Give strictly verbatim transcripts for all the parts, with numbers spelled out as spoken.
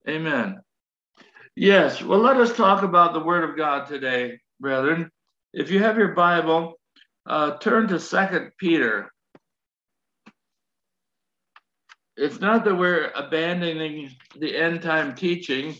Amen. Yes, well, let us talk about the Word of God today, brethren. If you have your Bible, uh, turn to Second Peter. It's not that we're abandoning the end time teaching,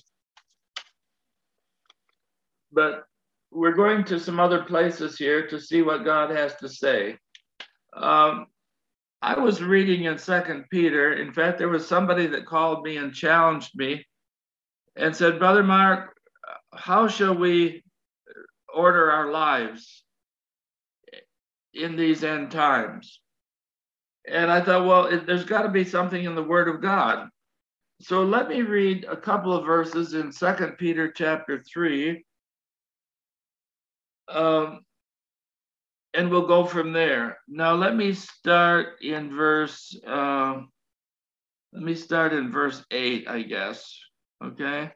but we're going to some other places here to see what God has to say. Um, I was reading in Second Peter. In fact, there was somebody that called me and challenged me and said, Brother Mark, how shall we order our lives in these end times? And I thought, well, it, there's got to be something in the Word of God. So let me read a couple of verses in Second Peter chapter three, um, and we'll go from there. Now, let me start in verse. Uh, let me start in verse eight, I guess. Okay.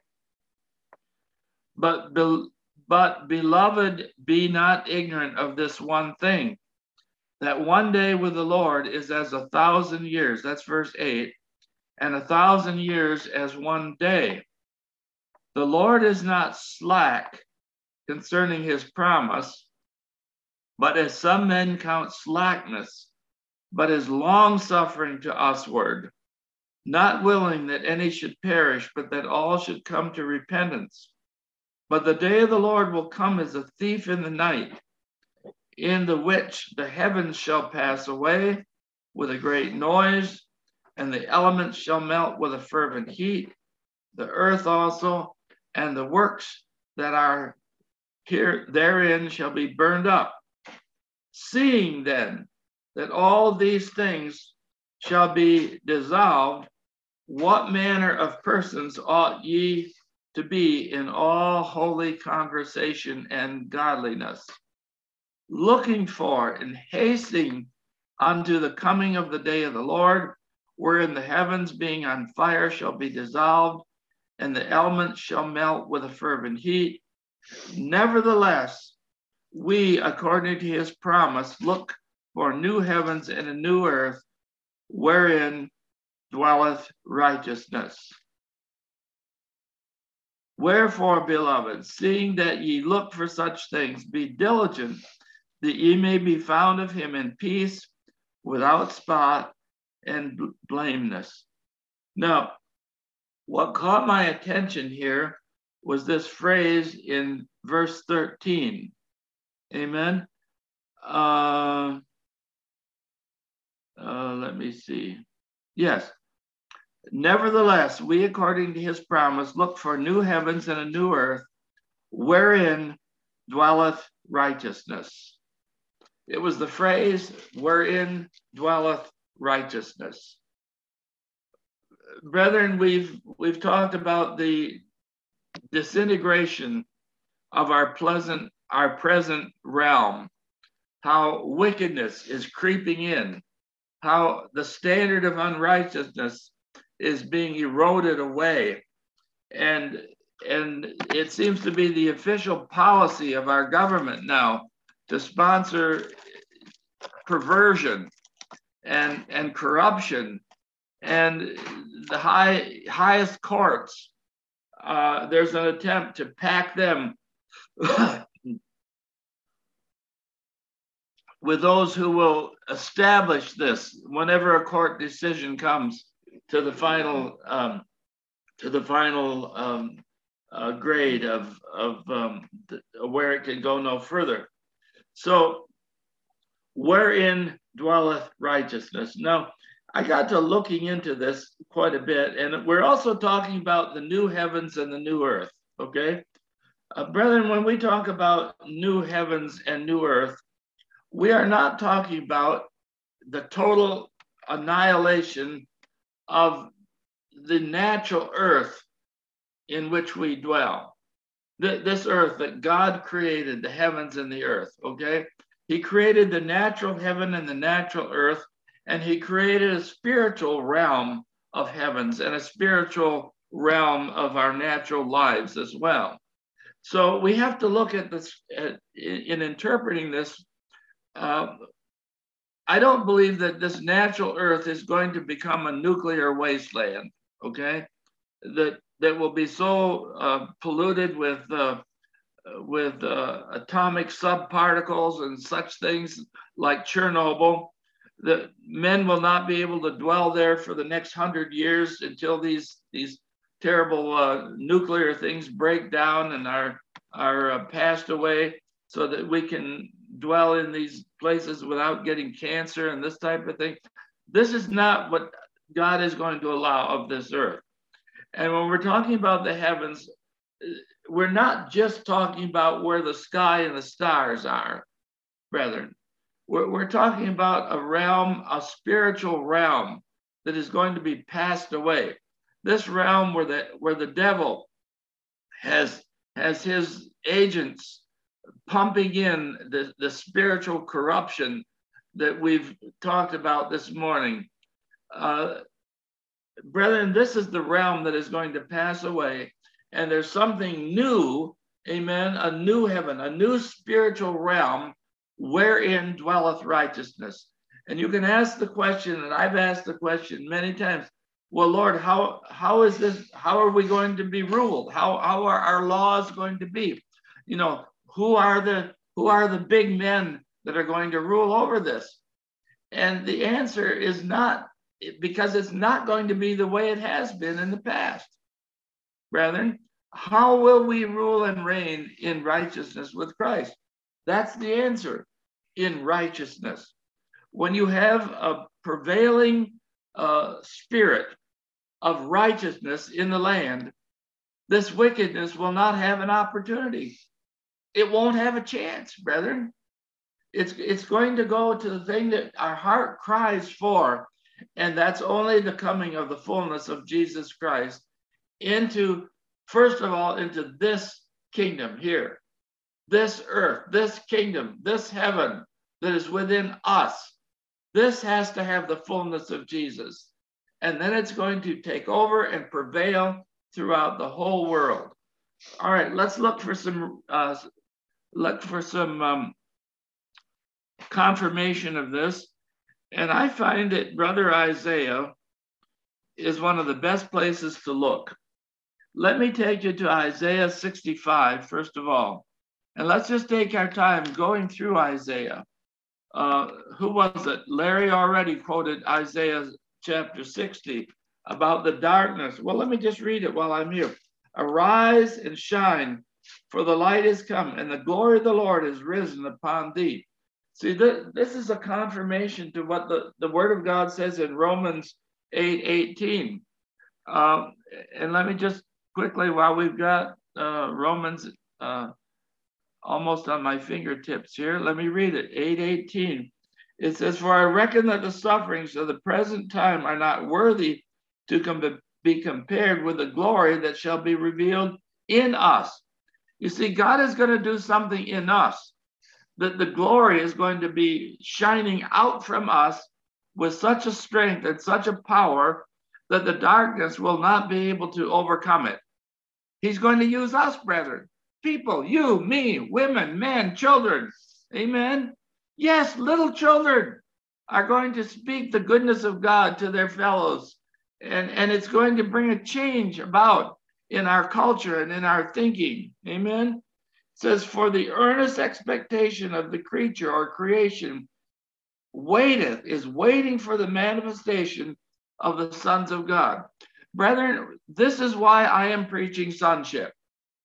But be, but beloved, be not ignorant of this one thing, that one day with the Lord is as a thousand years. That's verse eight. And a thousand years as one day. The Lord is not slack concerning his promise, but as some men count slackness, but is long suffering to usward, not willing that any should perish, but that all should come to repentance. But the day of the Lord will come as a thief in the night, in the which the heavens shall pass away with a great noise, and the elements shall melt with a fervent heat, the earth also, and the works that are here therein shall be burned up. Seeing then that all these things shall be dissolved, what manner of persons ought ye to be in all holy conversation and godliness, looking for and hasting unto the coming of the day of the Lord, wherein the heavens being on fire shall be dissolved, and the elements shall melt with a fervent heat. Nevertheless, we, according to his promise, look for new heavens and a new earth, wherein dwelleth righteousness. Wherefore, beloved, seeing that ye look for such things, be diligent that ye may be found of him in peace, without spot and blameless. Now, what caught my attention here was this phrase in verse thirteen. Amen. Uh, uh, let me see. Yes. Nevertheless, we, according to his promise, look for new heavens and a new earth, wherein dwelleth righteousness. It was the phrase, wherein dwelleth righteousness. Brethren, we've we've talked about the disintegration of our pleasant, our present realm, how wickedness is creeping in, how the standard of unrighteousness is being eroded away. And, and it seems to be the official policy of our government now to sponsor perversion and, and corruption. And the high, highest courts, uh, there's an attempt to pack them with those who will establish this whenever a court decision comes to the final um, to the final um, uh, grade of of um, the, where it can go no further. So, wherein dwelleth righteousness. Now, I got to looking into this quite a bit, and we're also talking about the new heavens and the new earth. Okay, uh, brethren, when we talk about new heavens and new earth, we are not talking about the total annihilation of the natural earth in which we dwell. This earth that God created, the heavens and the earth, okay? He created the natural heaven and the natural earth, and he created a spiritual realm of heavens and a spiritual realm of our natural lives as well. So we have to look at this, uh, in interpreting this. Uh, I don't believe that this natural earth is going to become a nuclear wasteland, okay? That that will be so uh, polluted with uh, with uh, atomic subparticles and such things like Chernobyl, that men will not be able to dwell there for the next hundred years until these these terrible uh, nuclear things break down and are are uh, passed away, so that we can dwell in these places without getting cancer and this type of thing. This is not what God is going to allow of this earth. And when we're talking about the heavens, we're not just talking about where the sky and the stars are, brethren. We're, we're talking about a realm, a spiritual realm that is going to be passed away. This realm where the where the devil has has his agents pumping in the, the spiritual corruption that we've talked about this morning. Uh, brethren, this is the realm that is going to pass away. And there's something new, amen, a new heaven, a new spiritual realm wherein dwelleth righteousness. And you can ask the question, and I've asked the question many times, well, Lord, how, how is this, how are we going to be ruled? How, how are our laws going to be? You know, who are the, who are the big men that are going to rule over this? And the answer is not, because it's not going to be the way it has been in the past. Brethren, how will we rule and reign in righteousness with Christ? That's the answer, in righteousness. When you have a prevailing uh, spirit of righteousness in the land, this wickedness will not have an opportunity. It won't have a chance, brethren. It's, it's going to go to the thing that our heart cries for, and that's only the coming of the fullness of Jesus Christ into, first of all, into this kingdom here, this earth, this kingdom, this heaven that is within us. This has to have the fullness of Jesus. And then it's going to take over and prevail throughout the whole world. All right, let's look for some, uh, look for some um, confirmation of this. And I find that Brother Isaiah is one of the best places to look. Let me take you to Isaiah sixty-five, first of all. And let's just take our time going through Isaiah. Uh, who was it? Larry already quoted Isaiah chapter sixty about the darkness. Well, let me just read it while I'm here. Arise and shine, for the light is come, and the glory of the Lord is risen upon thee. See, th this is a confirmation to what the, the word of God says in Romans eight eighteen. Um, and let me just quickly, while we've got uh, Romans uh, almost on my fingertips here, let me read it, eight eighteen. It says, for I reckon that the sufferings of the present time are not worthy to com be compared with the glory that shall be revealed in us. You see, God is going to do something in us, that the glory is going to be shining out from us with such a strength and such a power that the darkness will not be able to overcome it. He's going to use us, brethren, people, you, me, women, men, children, amen? Yes, little children are going to speak the goodness of God to their fellows, and, and it's going to bring a change about in our culture and in our thinking, amen? It says, for the earnest expectation of the creature or creation waiteth, is waiting for the manifestation of the sons of God. Brethren, this is why I am preaching sonship.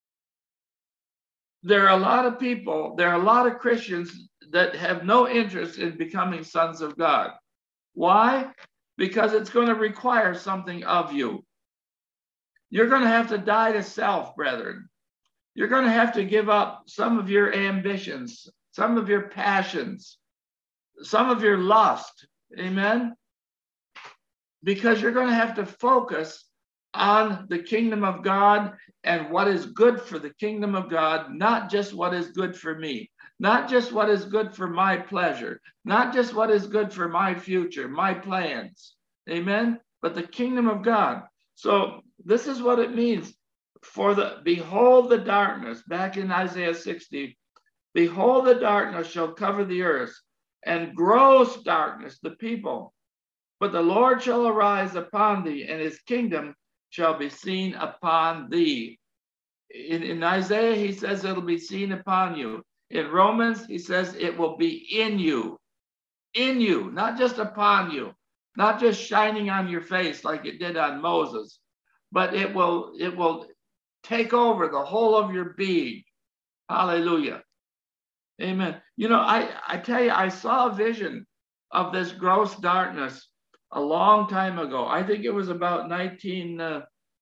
There are a lot of people, there are a lot of Christians that have no interest in becoming sons of God. Why? Because it's going to require something of you. You're going to have to die to self, brethren. You're going to have to give up some of your ambitions, some of your passions, some of your lust, amen? Because you're going to have to focus on the kingdom of God and what is good for the kingdom of God, not just what is good for me, not just what is good for my pleasure, not just what is good for my future, my plans, amen? But the kingdom of God. So this is what it means. For the, behold the darkness, back in Isaiah sixty, behold the darkness shall cover the earth, and gross darkness the people. But the Lord shall arise upon thee, and his kingdom shall be seen upon thee. In, in Isaiah, he says it'll be seen upon you. In Romans, he says it will be in you. In you, not just upon you, not just shining on your face like it did on Moses, but it will, it will take over the whole of your being. Hallelujah. Amen. You know, I, I tell you, I saw a vision of this gross darkness a long time ago. I think it was about nineteen, uh,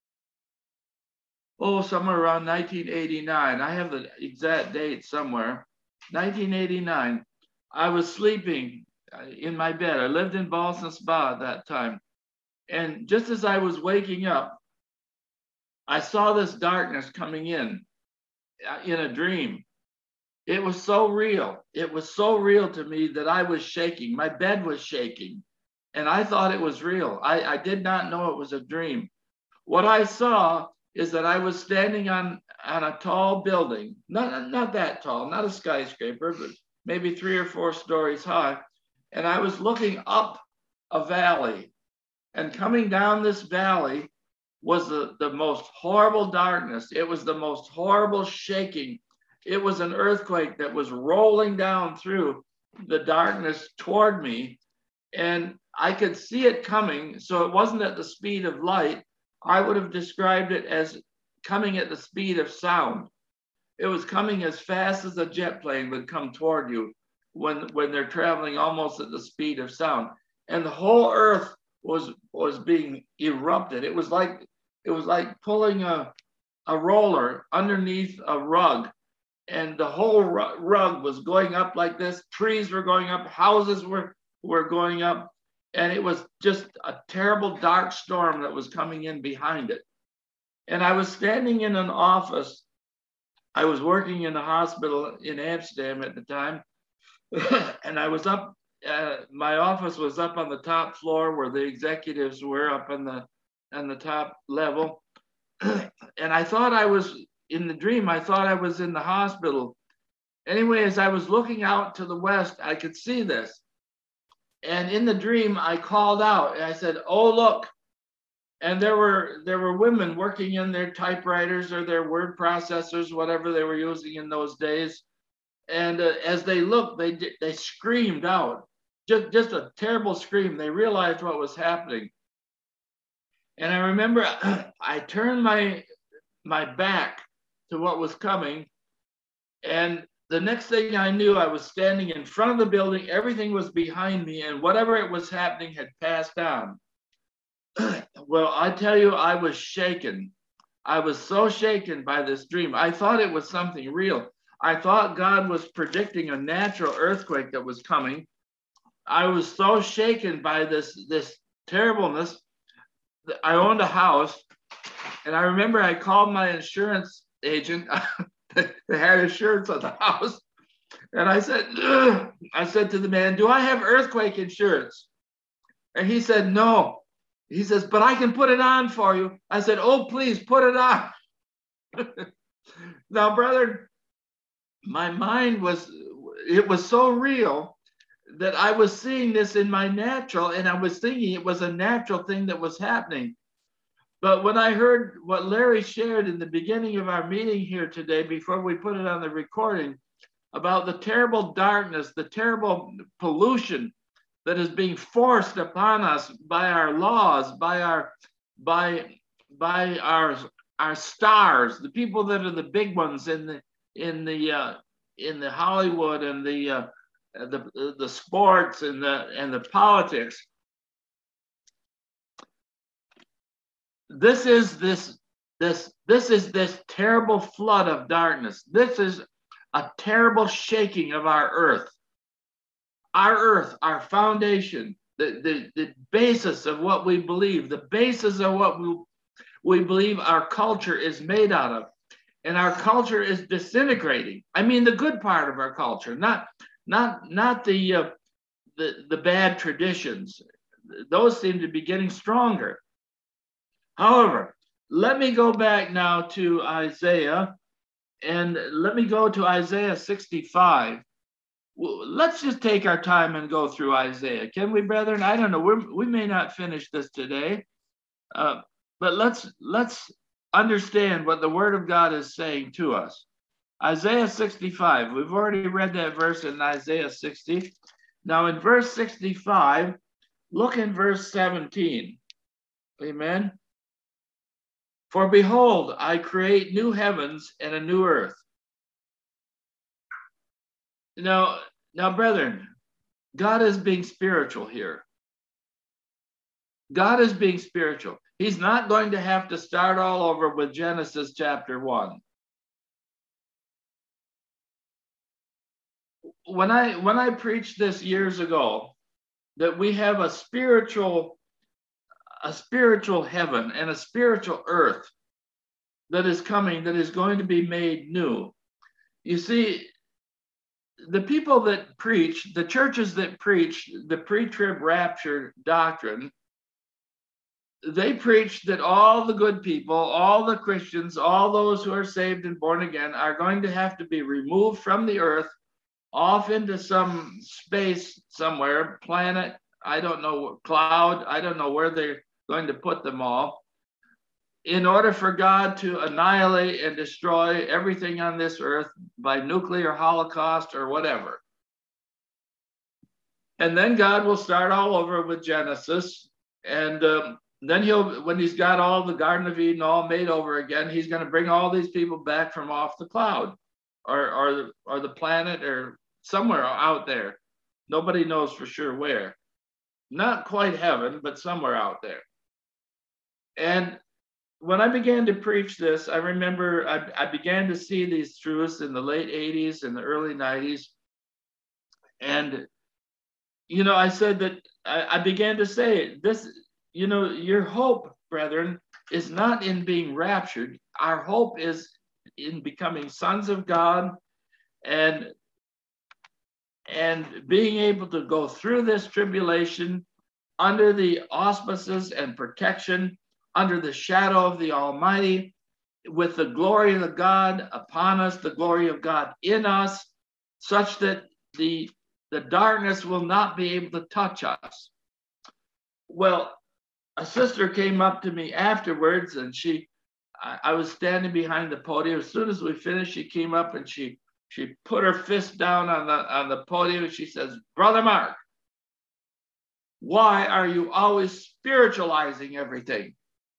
oh, somewhere around nineteen eighty-nine. I have the exact date somewhere. nineteen eighty-nine. I was sleeping in my bed. I lived in Ballston Spa at that time. And just as I was waking up, I saw this darkness coming in, in a dream. It was so real. It was so real to me that I was shaking. My bed was shaking. And I thought it was real. I, I did not know it was a dream. What I saw is that I was standing on, on a tall building, not, not that tall, not a skyscraper, but maybe three or four stories high. And I was looking up a valley. And coming down this valley was the, the most horrible darkness. It was the most horrible shaking. It was an earthquake that was rolling down through the darkness toward me. And I could see it coming. So it wasn't at the speed of light. I would have described it as coming at the speed of sound. It was coming as fast as a jet plane would come toward you when, when they're traveling almost at the speed of sound. And the whole earth was, was being erupted. It was like, it was like pulling a, a roller underneath a rug. And the whole rug was going up like this. Trees were going up, houses were, were going up. And it was just a terrible dark storm that was coming in behind it. And I was standing in an office. I was working in a hospital in Amsterdam at the time. And I was up, uh, my office was up on the top floor where the executives were up on the, on the top level. And I thought I was, in the dream, I thought I was in the hospital. Anyway, as I was looking out to the west, I could see this. And in the dream, I called out and I said, "Oh, look." And there were, there were women working in their typewriters or their word processors, whatever they were using in those days. And uh, as they looked, they, they screamed out, just, just a terrible scream. They realized what was happening. And I remember I turned my, my back to what was coming. And the next thing I knew, I was standing in front of the building. Everything was behind me, and whatever it was happening had passed on. Well, I tell you, I was shaken. I was so shaken by this dream. I thought it was something real. I thought God was predicting a natural earthquake that was coming. I was so shaken by this, this terribleness. I owned a house, and I remember I called my insurance agent. They had insurance on the house. And I said, Ugh. I said to the man, "Do I have earthquake insurance?" And he said, "No." He says, "But I can put it on for you." I said, "Oh, please put it on." Now, brother, my mind was, it was so real that I was seeing this in my natural, and I was thinking it was a natural thing that was happening. But when I heard what Larry shared in the beginning of our meeting here today, before we put it on the recording, about the terrible darkness, the terrible pollution that is being forced upon us by our laws, by our, by, by our, our stars, the people that are the big ones in the, in the, uh, in the Hollywood and the, uh, the, the sports and the, and the politics. This is this, this, this is this terrible flood of darkness. This is a terrible shaking of our earth. Our earth, our foundation, the, the, the basis of what we believe, the basis of what we, we believe our culture is made out of. And our culture is disintegrating. I mean, the good part of our culture, not, not, not the, uh, the, the bad traditions. Those seem to be getting stronger. However, let me go back now to Isaiah, and let me go to Isaiah sixty-five. Let's just take our time and go through Isaiah. Can we, brethren? I don't know. We're, we may not finish this today. Uh, but let's let's understand what the Word of God is saying to us. Isaiah sixty-five, we've already read that verse in Isaiah sixty. Now in verse sixty-five, look in verse seventeen. Amen. For behold, I create new heavens and a new earth. Now, now, brethren, God is being spiritual here. God is being spiritual. He's not going to have to start all over with Genesis chapter one. When I when I preached this years ago, that we have a spiritual a spiritual heaven and a spiritual earth that is coming, that is going to be made new. You see, the people that preach, the churches that preach the pre-trib rapture doctrine, they preach that all the good people, all the Christians, all those who are saved and born again are going to have to be removed from the earth, off into some space somewhere, planet, I don't know, cloud, I don't know where they're going to put them all, in order for God to annihilate and destroy everything on this earth by nuclear holocaust or whatever. And then God will start all over with Genesis, and um, then he'll, when he's got all the Garden of Eden all made over again, he's going to bring all these people back from off the cloud or, or, or the planet or somewhere out there. Nobody knows for sure where. Not quite heaven, but somewhere out there. And when I began to preach this, I remember I, I began to see these truths in the late eighties and the early nineties. And, you know, I said that I, I began to say this, you know, your hope, brethren, is not in being raptured. Our hope is in becoming sons of God and, and being able to go through this tribulation under the auspices and protection, under the shadow of the Almighty, with the glory of the God upon us, the glory of God in us, such that the, the darkness will not be able to touch us. Well, a sister came up to me afterwards, and she, I, I was standing behind the podium. As soon as we finished, she came up and she, she put her fist down on the, on the podium, and she says, "Brother Mark, why are you always spiritualizing everything?"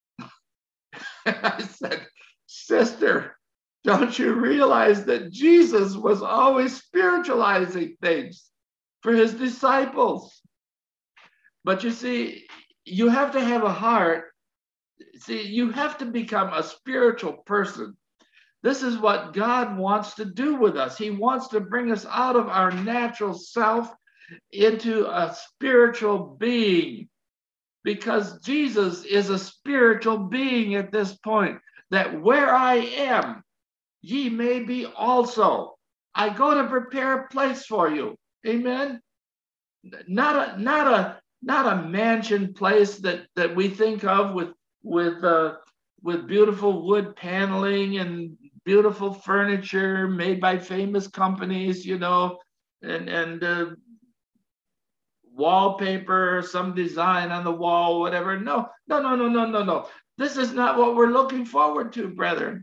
I said, "Sister, don't you realize that Jesus was always spiritualizing things for his disciples?" But you see, you have to have a heart. See, you have to become a spiritual person. This is what God wants to do with us. He wants to bring us out of our natural self into a spiritual being, because Jesus is a spiritual being at this point, that where I am, ye may be also. I go to prepare a place for you. Amen. Not a not a not a mansion place that that we think of with with uh, with beautiful wood paneling and beautiful furniture made by famous companies, you know, and and uh, wallpaper, some design on the wall, whatever. No, no, no, no, no, no, no. This is not what we're looking forward to, brethren.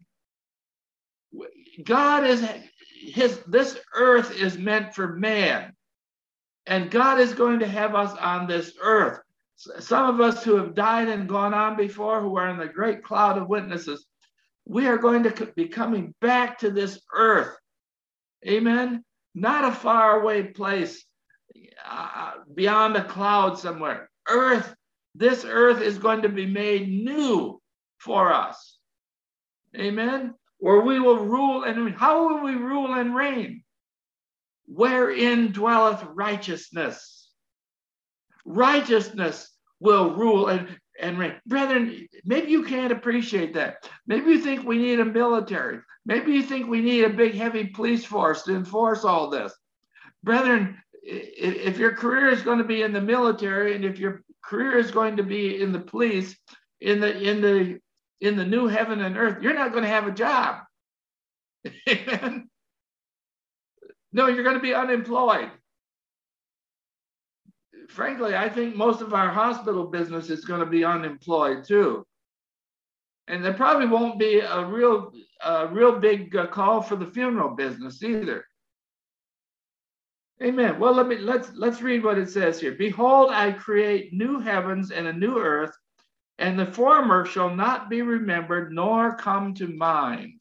God is his, this earth is meant for man. And God is going to have us on this earth. Some of us who have died and gone on before, who are in the great cloud of witnesses, we are going to be coming back to this earth. Amen. Not a faraway place. Uh, beyond a cloud somewhere. Earth, this earth is going to be made new for us. Amen. Where we will rule and reign. How will we rule and reign? Wherein dwelleth righteousness. Righteousness will rule and, and reign. Brethren, maybe you can't appreciate that. Maybe you think we need a military. Maybe you think we need a big, heavy police force to enforce all this. Brethren, if your career is going to be in the military, and if your career is going to be in the police, in the in the in the new heaven and earth, you're not going to have a job. Amen. No, you're going to be unemployed. Frankly, I think most of our hospital business is going to be unemployed too. And there probably won't be a real, a real big uh, call for the funeral business either. Amen. Well, let me let's let's read what it says here. Behold, I create new heavens and a new earth, and the former shall not be remembered nor come to mind.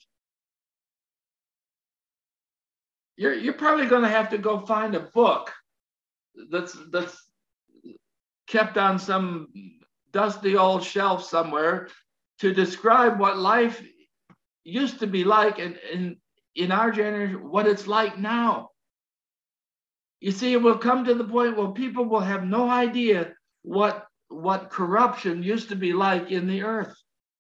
You're you're probably going to have to go find a book that's that's kept on some dusty old shelf somewhere to describe what life used to be like, and in in our generation, what it's like now. You see, it will come to the point where people will have no idea what, what corruption used to be like in the earth.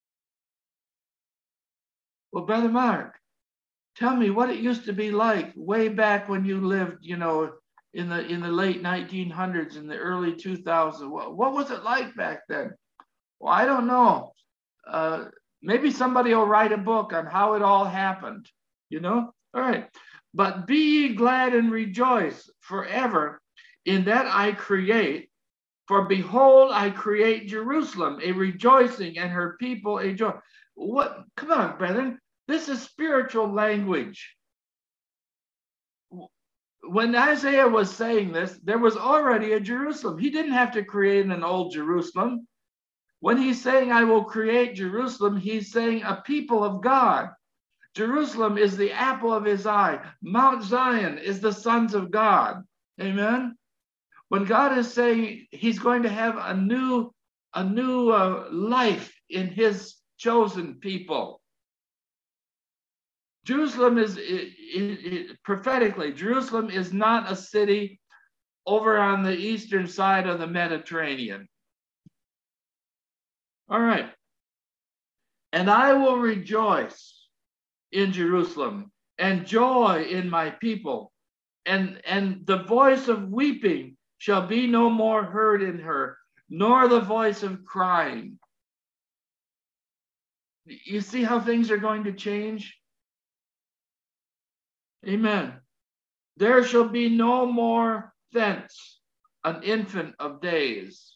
Well, Brother Mark, tell me what it used to be like way back when you lived, you know, in the in the late nineteen hundreds, in the early two thousands. What, what was it like back then? Well, I don't know. Uh, maybe somebody will write a book on how it all happened, you know? All right. But be ye glad and rejoice forever in that I create. For behold, I create Jerusalem, a rejoicing, and her people a joy. What? Come on, brethren. This is spiritual language. When Isaiah was saying this, there was already a Jerusalem. He didn't have to create an old Jerusalem. When he's saying, I will create Jerusalem, he's saying a people of God. Jerusalem is the apple of his eye. Mount Zion is the sons of God. Amen. When God is saying he's going to have a new, a new uh, life in his chosen people. Jerusalem is, it, it, it, prophetically, Jerusalem is not a city over on the eastern side of the Mediterranean. All right. And I will rejoice in Jerusalem, and joy in my people, and and the voice of weeping shall be no more heard in her, nor the voice of crying. You see how things are going to change? Amen. There shall be no more thence an infant of days.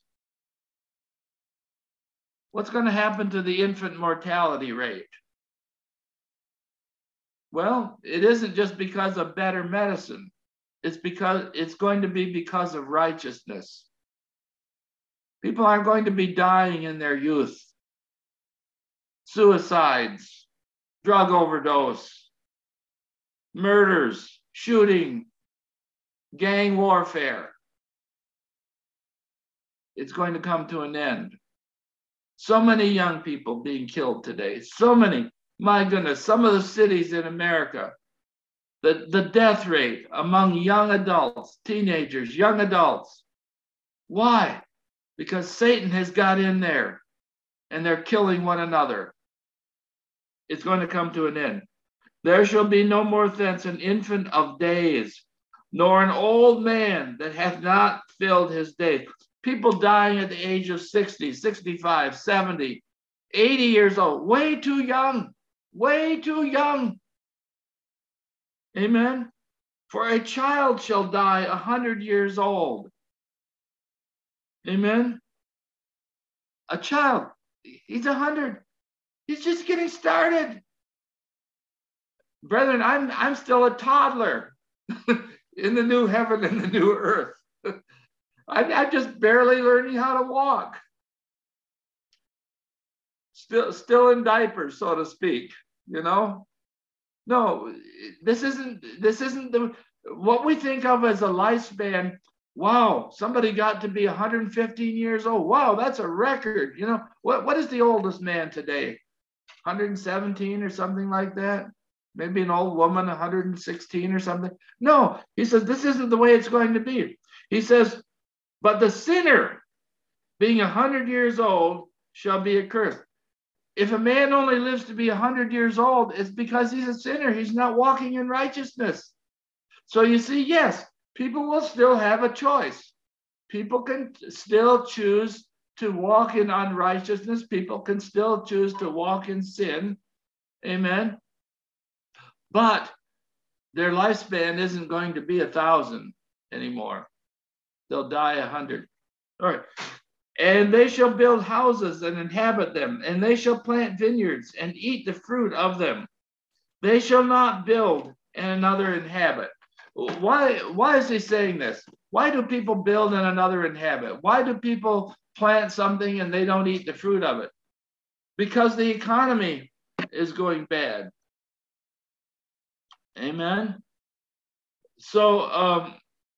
What's going to happen to the infant mortality rate? Well, it isn't just because of better medicine. It's because it's going to be because of righteousness. People aren't going to be dying in their youth. Suicides, drug overdose, murders, shooting, gang warfare. It's going to come to an end. So many young people being killed today. So many. My goodness, some of the cities in America, the, the death rate among young adults, teenagers, young adults. Why? Because Satan has got in there and they're killing one another. It's going to come to an end. There shall be no more thence an infant of days, nor an old man that hath not filled his days. People dying at the age of sixty, sixty-five, seventy, eighty years old, way too young. Way too young. Amen. For a child shall die a hundred years old. Amen. A child, he's a hundred. He's just getting started. Brethren, I'm I'm still a toddler in the new heaven and the new earth. I'm, I'm just barely learning how to walk. Still, still in diapers, so to speak. You know, no, this isn't, this isn't the, what we think of as a lifespan. Wow, somebody got to be one hundred fifteen years old. Wow, that's a record. You know, what, what is the oldest man today? one hundred seventeen or something like that? Maybe an old woman, one hundred sixteen or something. No, he says, this isn't the way it's going to be. He says, but the sinner being one hundred years old shall be accursed. If a man only lives to be one hundred years old, it's because he's a sinner. He's not walking in righteousness. So you see, yes, people will still have a choice. People can still choose to walk in unrighteousness. People can still choose to walk in sin. Amen. But their lifespan isn't going to be a thousand anymore. They'll die a hundred. All right. And they shall build houses and inhabit them, and they shall plant vineyards and eat the fruit of them. They shall not build and another inhabit. Why, why is he saying this? Why do people build and another inhabit? Why do people plant something and they don't eat the fruit of it? Because the economy is going bad. Amen. So um,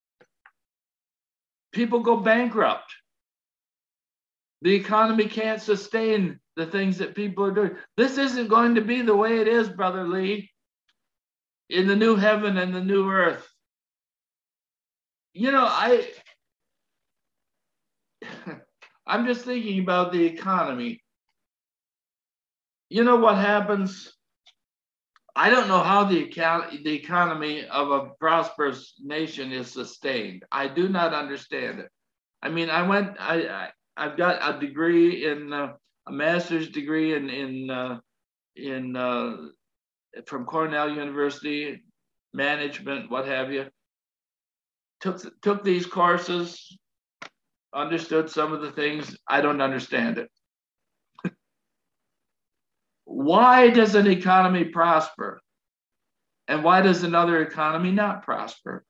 people go bankrupt. The economy can't sustain the things that people are doing. This isn't going to be the way it is, Brother Lee, in the new heaven and the new earth. You know, I, I'm just thinking about the economy. You know what happens? I don't know how the, the economy of a prosperous nation is sustained. I do not understand it. I mean, I went, I, I I've got a degree in uh, a master's degree in in uh, in uh, from Cornell University, management, what have you. Took took these courses, understood some of the things. I don't understand it. Why does an economy prosper? And why does another economy not prosper?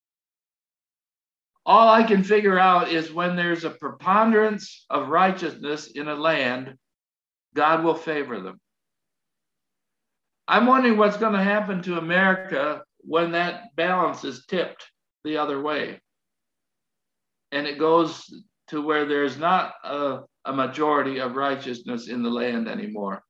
All I can figure out is when there's a preponderance of righteousness in a land, God will favor them. I'm wondering what's going to happen to America when that balance is tipped the other way. And it goes to where there's not a, a majority of righteousness in the land anymore.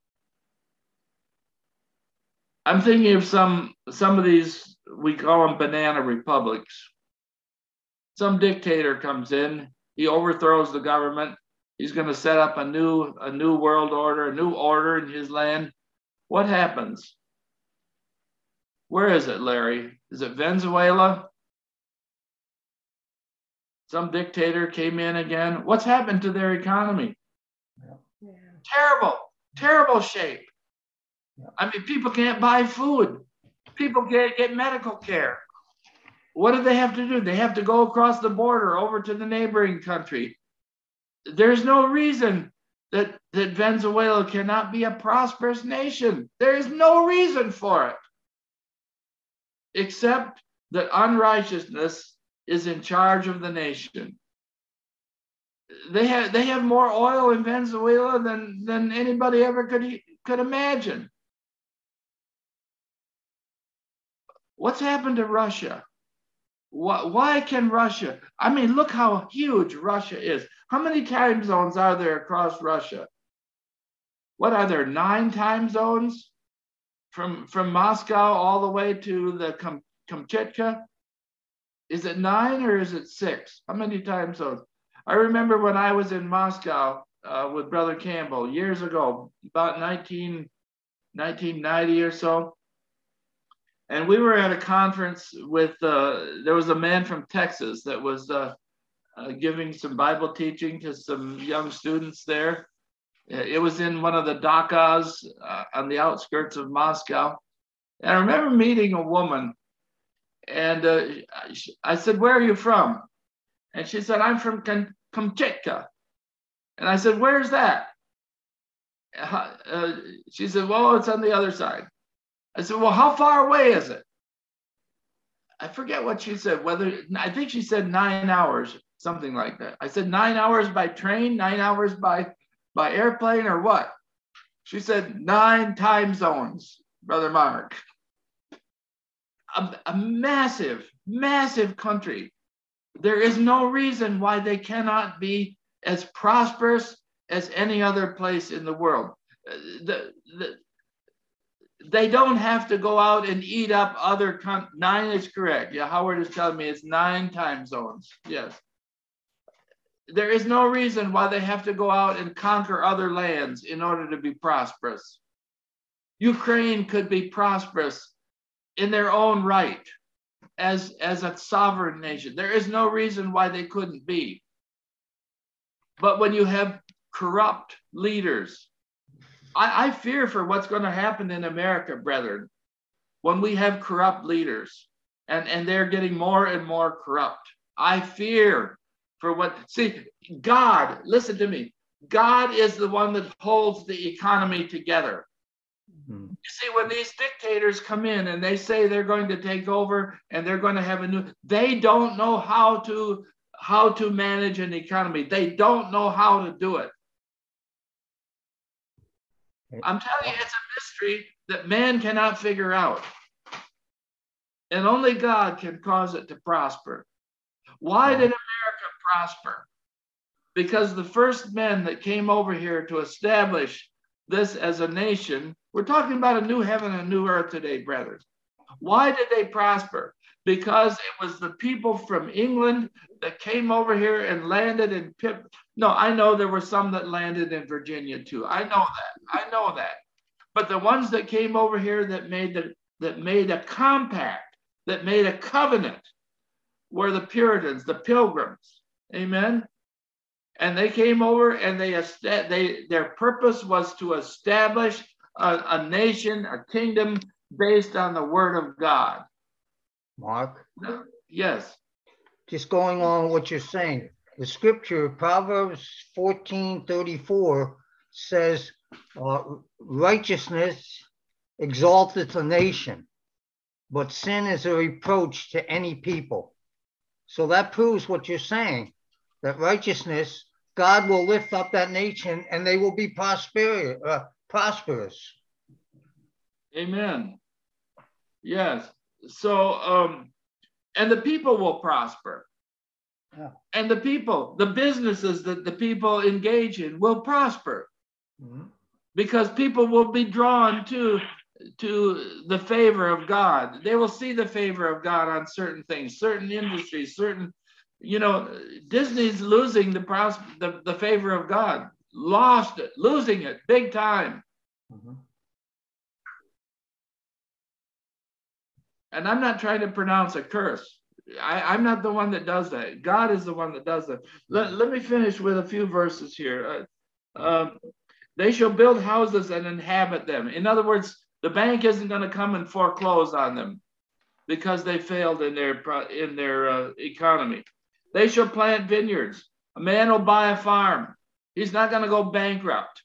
I'm thinking of some, some of these, we call them banana republics. Some dictator comes in, he overthrows the government. He's going to set up a new, a new world order, a new order in his land. What happens? Where is it, Larry? Is it Venezuela? Some dictator came in again. What's happened to their economy? Yeah. Terrible, terrible shape. Yeah. I mean, people can't buy food. People can't get medical care. What do they have to do? They have to go across the border over to the neighboring country. There's no reason that, that Venezuela cannot be a prosperous nation. There is no reason for it, except that unrighteousness is in charge of the nation. They have, they have more oil in Venezuela than, than anybody ever could, could imagine. What's happened to Russia? Why, why can Russia? I mean, look how huge Russia is. How many time zones are there across Russia? What are there, nine time zones? From, from Moscow all the way to the Kam, Kamchatka? Is it nine or is it six? How many time zones? I remember when I was in Moscow uh, with Brother Campbell years ago, about nineteen, nineteen ninety or so. And we were at a conference with, uh, there was a man from Texas that was uh, uh, giving some Bible teaching to some young students there. It was in one of the dakas uh, on the outskirts of Moscow. And I remember meeting a woman, and uh, I said, "Where are you from?" And she said, "I'm from Kamchatka." And I said, "Where's that?" Uh, she said, "Well, it's on the other side." I said, "Well, how far away is it?" I forget what she said, whether, I think she said nine hours, something like that. I said, nine hours by train, nine hours by, by airplane, or what? She said, nine time zones, Brother Mark. A, a massive, massive country. There is no reason why they cannot be as prosperous as any other place in the world. The, the, They don't have to go out and eat up other countries. Nine is correct. Yeah, Howard is telling me it's nine time zones. Yes. There is no reason why they have to go out and conquer other lands in order to be prosperous. Ukraine could be prosperous in their own right as, as a sovereign nation. There is no reason why they couldn't be. But when you have corrupt leaders, I, I fear for what's going to happen in America, brethren, when we have corrupt leaders and, and they're getting more and more corrupt. I fear for what, see, God, listen to me, God is the one that holds the economy together. Mm-hmm. You see, when these dictators come in and they say they're going to take over and they're going to have a new, they don't know how to, how to manage an economy. They don't know how to do it. I'm telling you, it's a mystery that man cannot figure out. And only God can cause it to prosper. Why did America prosper? Because the first men that came over here to establish this as a nation, we're talking about a new heaven and a new earth today, brothers. Why did they prosper? Because it was the people from England that came over here and landed in Pip. No, I know there were some that landed in Virginia too. I know that. I know that. But the ones that came over here that made the that made a compact, that made a covenant, were the Puritans, the Pilgrims. Amen. And they came over and they they their purpose was to establish a, a nation, a kingdom based on the word of God. Mark? Yes. Just going on what you're saying. The scripture, Proverbs fourteen thirty-four, says, uh, righteousness exalteth a nation, but sin is a reproach to any people. So that proves what you're saying, that righteousness, God will lift up that nation and they will be prosper, uh, prosperous. Amen. Yes. So, um, and the people will prosper. Yeah. And the people, the businesses that the people engage in will prosper. Mm-hmm. Because people will be drawn to, to the favor of God. They will see the favor of God on certain things, certain industries, certain, you know, Disney's losing the, pros- the, the favor of God, lost it, losing it big time. Mm-hmm. And I'm not trying to pronounce a curse. I, I'm not the one that does that. God is the one that does that. Let, let me finish with a few verses here. Uh, um, they shall build houses and inhabit them. In other words, the bank isn't going to come and foreclose on them because they failed in their, in their uh, economy. They shall plant vineyards. A man will buy a farm. He's not going to go bankrupt.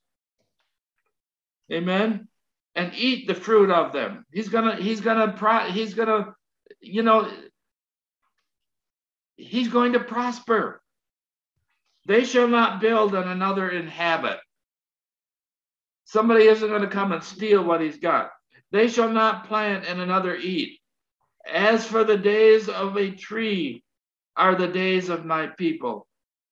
Amen. And eat the fruit of them. He's gonna, he's gonna, pro, he's gonna, you know, he's going to prosper. They shall not build and another inhabit. Somebody isn't going to come and steal what he's got. They shall not plant and another eat. As for the days of a tree are the days of my people.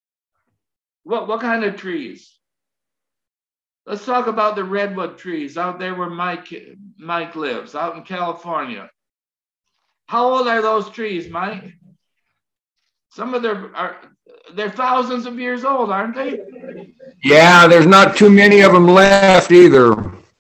What, what kind of trees? Let's talk about the redwood trees out there where Mike, Mike lives, out in California. How old are those trees, Mike? Some of them are, they're thousands of years old, aren't they? Yeah, there's not too many of them left either.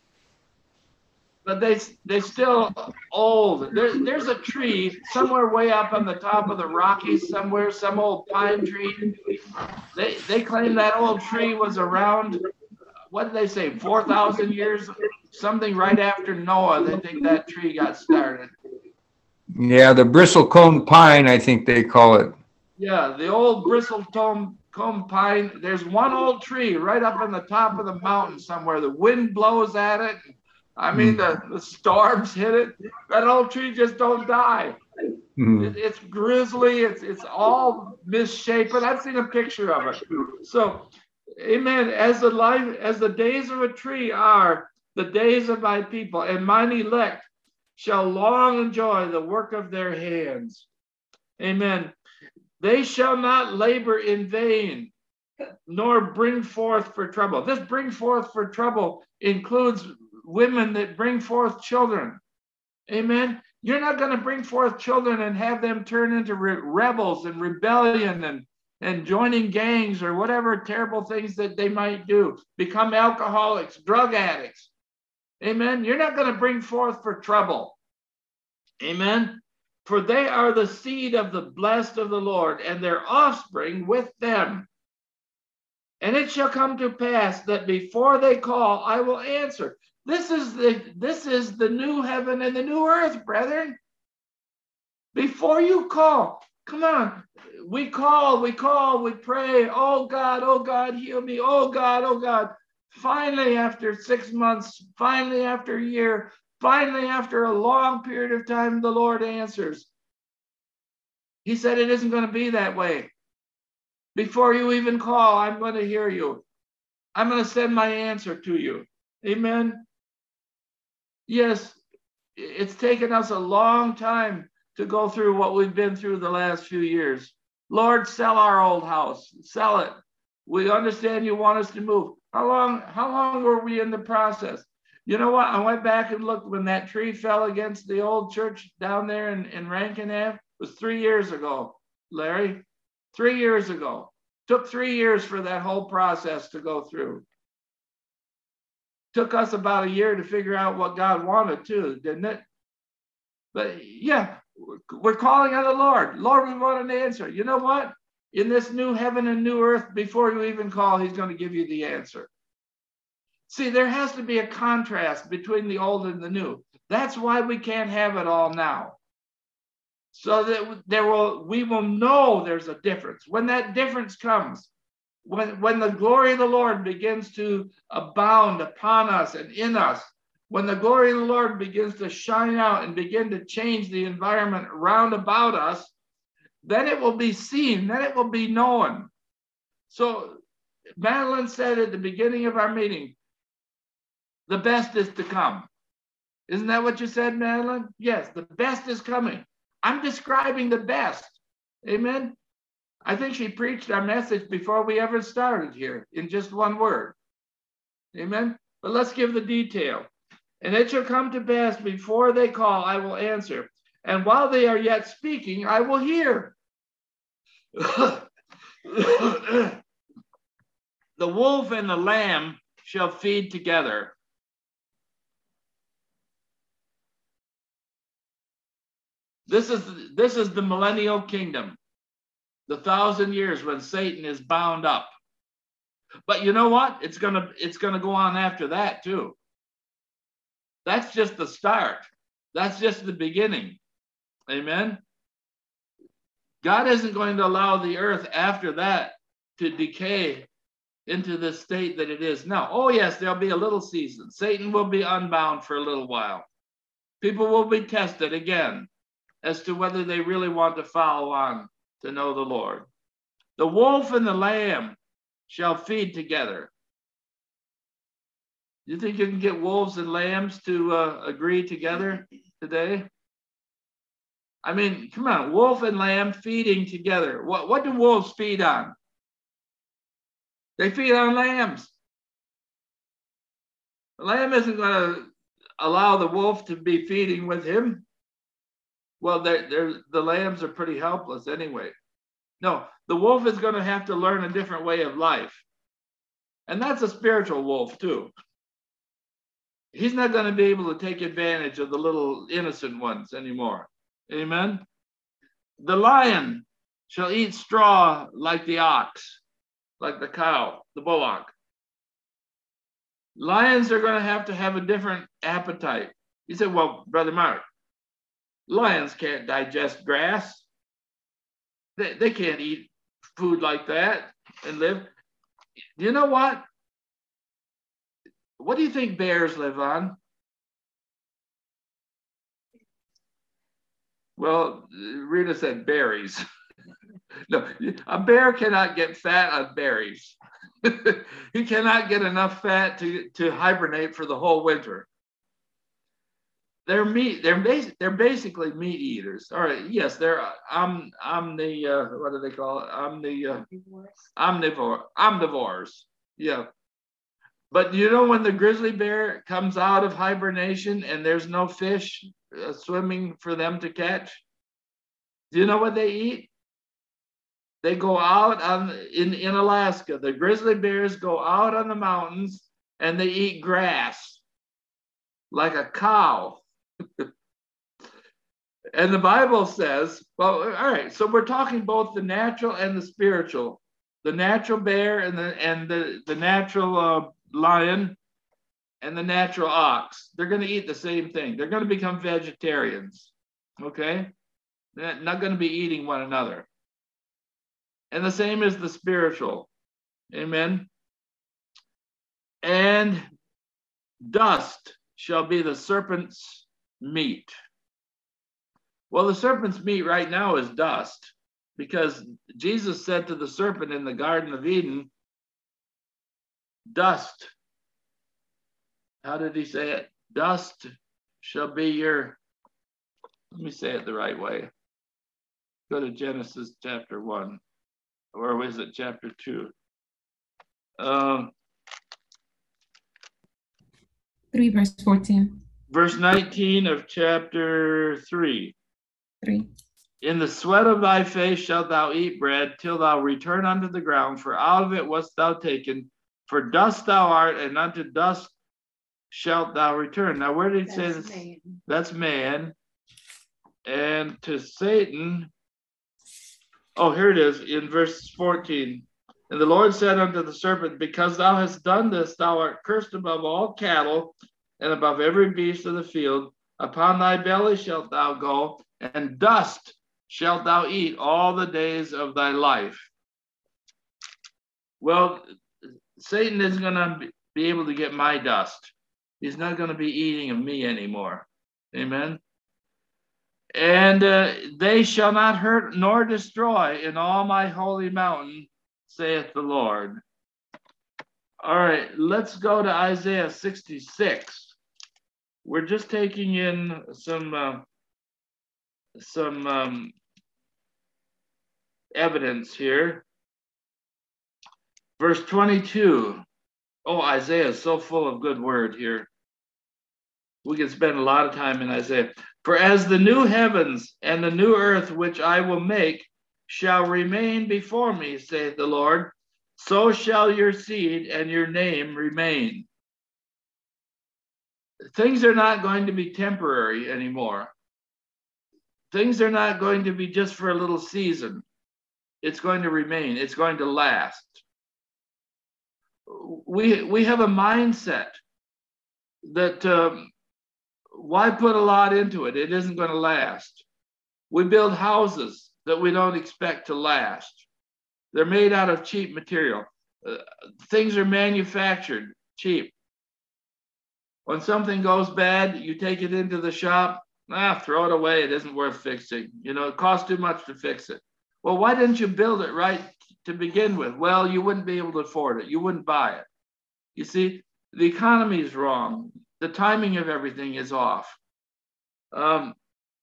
But they, they're still old. There, there's a tree somewhere way up on the top of the Rockies somewhere, some old pine tree. They, they claim that old tree was around, what did they say, four thousand years? Something right after Noah, they think that tree got started. Yeah, the bristlecone pine, I think they call it. Yeah, the old bristlecone pine. There's one old tree right up on the top of the mountain somewhere. The wind blows at it. I mean, mm. the, the storms hit it. That old tree just don't die. Mm. It, it's grizzly. It's it's all misshapen. I've seen a picture of it. So, amen. As the life, as the days of a tree are the days of my people, and mine elect shall long enjoy the work of their hands. Amen. They shall not labor in vain, nor bring forth for trouble. This bring forth for trouble includes women that bring forth children. Amen. You're not going to bring forth children and have them turn into re- rebels and rebellion and, and joining gangs or whatever terrible things that they might do, become alcoholics, drug addicts. Amen. You're not going to bring forth for trouble. Amen. For they are the seed of the blessed of the Lord, and their offspring with them. And it shall come to pass that before they call, I will answer. This is the, this is the new heaven and the new earth, brethren. Before you call, Come on. We call, we call, we pray. Oh God, oh God, heal me. Oh God, oh God. Finally, after six months, finally, after a year, finally, after a long period of time, the Lord answers. He said it isn't going to be that way. Before you even call, I'm going to hear you. I'm going to send my answer to you. Amen. Yes, it's taken us a long time to go through what we've been through the last few years. Lord, sell our old house. Sell it. We understand you want us to move. How long, how long were we in the process? You know what? I went back and looked when that tree fell against the old church down there in, in Rankin Ave. It was three years ago, Larry. Three years ago. Took three years for that whole process to go through. Took us about a year to figure out what God wanted too, didn't it? But yeah, we're calling on the Lord. Lord, we want an answer. You know what? In this new heaven and new earth, before you even call, he's going to give you the answer. See, there has to be a contrast between the old and the new. That's why we can't have it all now. So that there will, we will know there's a difference. When that difference comes, when, when the glory of the Lord begins to abound upon us and in us, when the glory of the Lord begins to shine out and begin to change the environment round about us, then it will be seen, then it will be known. So Madeline said at the beginning of our meeting, the best is to come. Isn't that what you said, Madeline? Yes, the best is coming. I'm describing the best. Amen. I think she preached our message before we ever started here in just one word. Amen. But let's give the detail. And it shall come to pass before they call, I will answer. And while they are yet speaking, I will hear. The wolf and the lamb shall feed together. This is, this is the millennial kingdom, the thousand years when Satan is bound up. But you know what? It's gonna, it's gonna go on after that too. That's just the start. That's just the beginning. Amen. God isn't going to allow the earth after that to decay into the state that it is now. Oh yes, there'll be a little season. Satan will be unbound for a little while. People will be tested again as to whether they really want to follow on to know the Lord. The wolf and the lamb shall feed together. You think you can get wolves and lambs to uh, agree together today? I mean, come on, wolf and lamb feeding together. What, what do wolves feed on? They feed on lambs. The lamb isn't going to allow the wolf to be feeding with him. Well, they're, they're, the lambs are pretty helpless anyway. No, the wolf is going to have to learn a different way of life. And that's a spiritual wolf too. He's not going to be able to take advantage of the little innocent ones anymore. Amen. The lion shall eat straw like the ox, like the cow, the bullock. Lions are going to have to have a different appetite. You said, well, Brother Mark, lions can't digest grass. They, they can't eat food like that and live. You know what? What do you think bears live on? Well, Rita said berries. No, a bear cannot get fat on berries. He cannot get enough fat to, to hibernate for the whole winter. They're meat. They're bas they're basically meat eaters. All right. Yes, they're. I'm. I'm the. Uh, what do they call it? I'm the uh, omnivore. Omnivores. Yeah. But you know when the grizzly bear comes out of hibernation and there's no fish uh, swimming for them to catch, do you know what they eat? They go out on in, in Alaska. The grizzly bears go out on the mountains and they eat grass like a cow. And the Bible says, well, all right, so we're talking both the natural and the spiritual. The natural bear and the and the, the natural uh, lion and the natural ox. They're going to eat the same thing. They're going to become vegetarians. Okay? They're not going to be eating one another. And the same is the spiritual. Amen. And dust shall be the serpent's meat. Well, the serpent's meat right now is dust, because Jesus said to the serpent in the Garden of Eden, dust. How did he say it? Dust shall be your, let me say it the right way. Go to Genesis chapter one, or was it chapter two? Um, three, verse fourteen. Verse nineteen of chapter three. three. In the sweat of thy face shalt thou eat bread till thou return unto the ground, for out of it wast thou taken, for dust thou art, and unto dust shalt thou return. Now, where did he say this? Man. That's man. And to Satan, oh, here it is in verse fourteen. And the Lord said unto the serpent, because thou hast done this, thou art cursed above all cattle and above every beast of the field. Upon thy belly shalt thou go, and dust shalt thou eat all the days of thy life. Well, Satan isn't going to be able to get my dust. He's not going to be eating of me anymore. Amen. And uh, they shall not hurt nor destroy in all my holy mountain, saith the Lord. All right, let's go to Isaiah sixty-six. We're just taking in some uh, some um, evidence here. Verse twenty-two. Oh, Isaiah is so full of good word here. We can spend a lot of time in Isaiah. For as the new heavens and the new earth which I will make shall remain before me, saith the Lord, so shall your seed and your name remain. Things are not going to be temporary anymore. Things are not going to be just for a little season. It's going to remain. It's going to last. We, we have a mindset that um, why put a lot into it? It isn't going to last. We build houses that we don't expect to last. They're made out of cheap material. Uh, things are manufactured cheap. When something goes bad, you take it into the shop, ah, throw it away. It isn't worth fixing. You know, it costs too much to fix it. Well, why didn't you build it right to begin with? Well, you wouldn't be able to afford it. You wouldn't buy it. You see, the economy is wrong. The timing of everything is off. Um,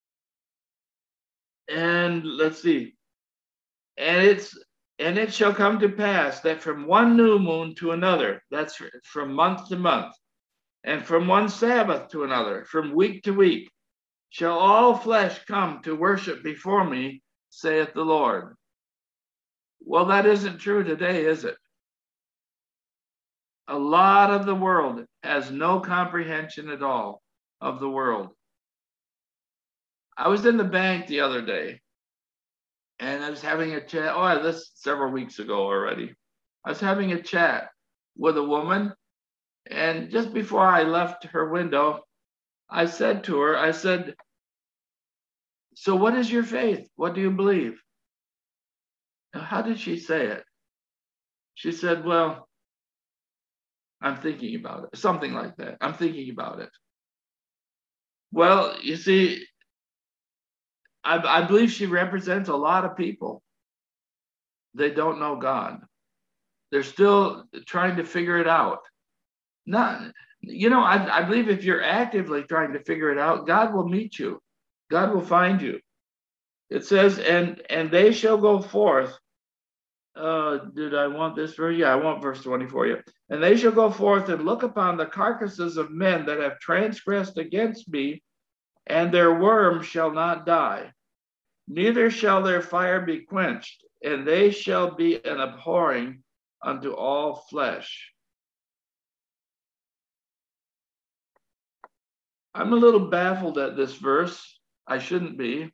and let's see. And it's and it shall come to pass that from one new moon to another, that's from month to month, and from one Sabbath to another, from week to week, shall all flesh come to worship before me, saith the Lord. Well, that isn't true today, is it? A lot of the world has no comprehension at all of the world. I was in the bank the other day, and I was having a chat. Oh, this several weeks ago already. I was having a chat with a woman, and just before I left her window, I said to her, I said, so what is your faith? What do you believe? Now, how did she say it? She said, well, I'm thinking about it. Something like that. I'm thinking about it. Well, you see, I, I believe she represents a lot of people. They don't know God. They're still trying to figure it out. Not, you know, I, I believe if you're actively trying to figure it out, God will meet you. God will find you. It says, and and they shall go forth. Uh, did I want this verse? Yeah, I want verse twenty-four. Yeah. And they shall go forth and look upon the carcasses of men that have transgressed against me, and their worm shall not die, neither shall their fire be quenched, and they shall be an abhorring unto all flesh. I'm a little baffled at this verse. I shouldn't be.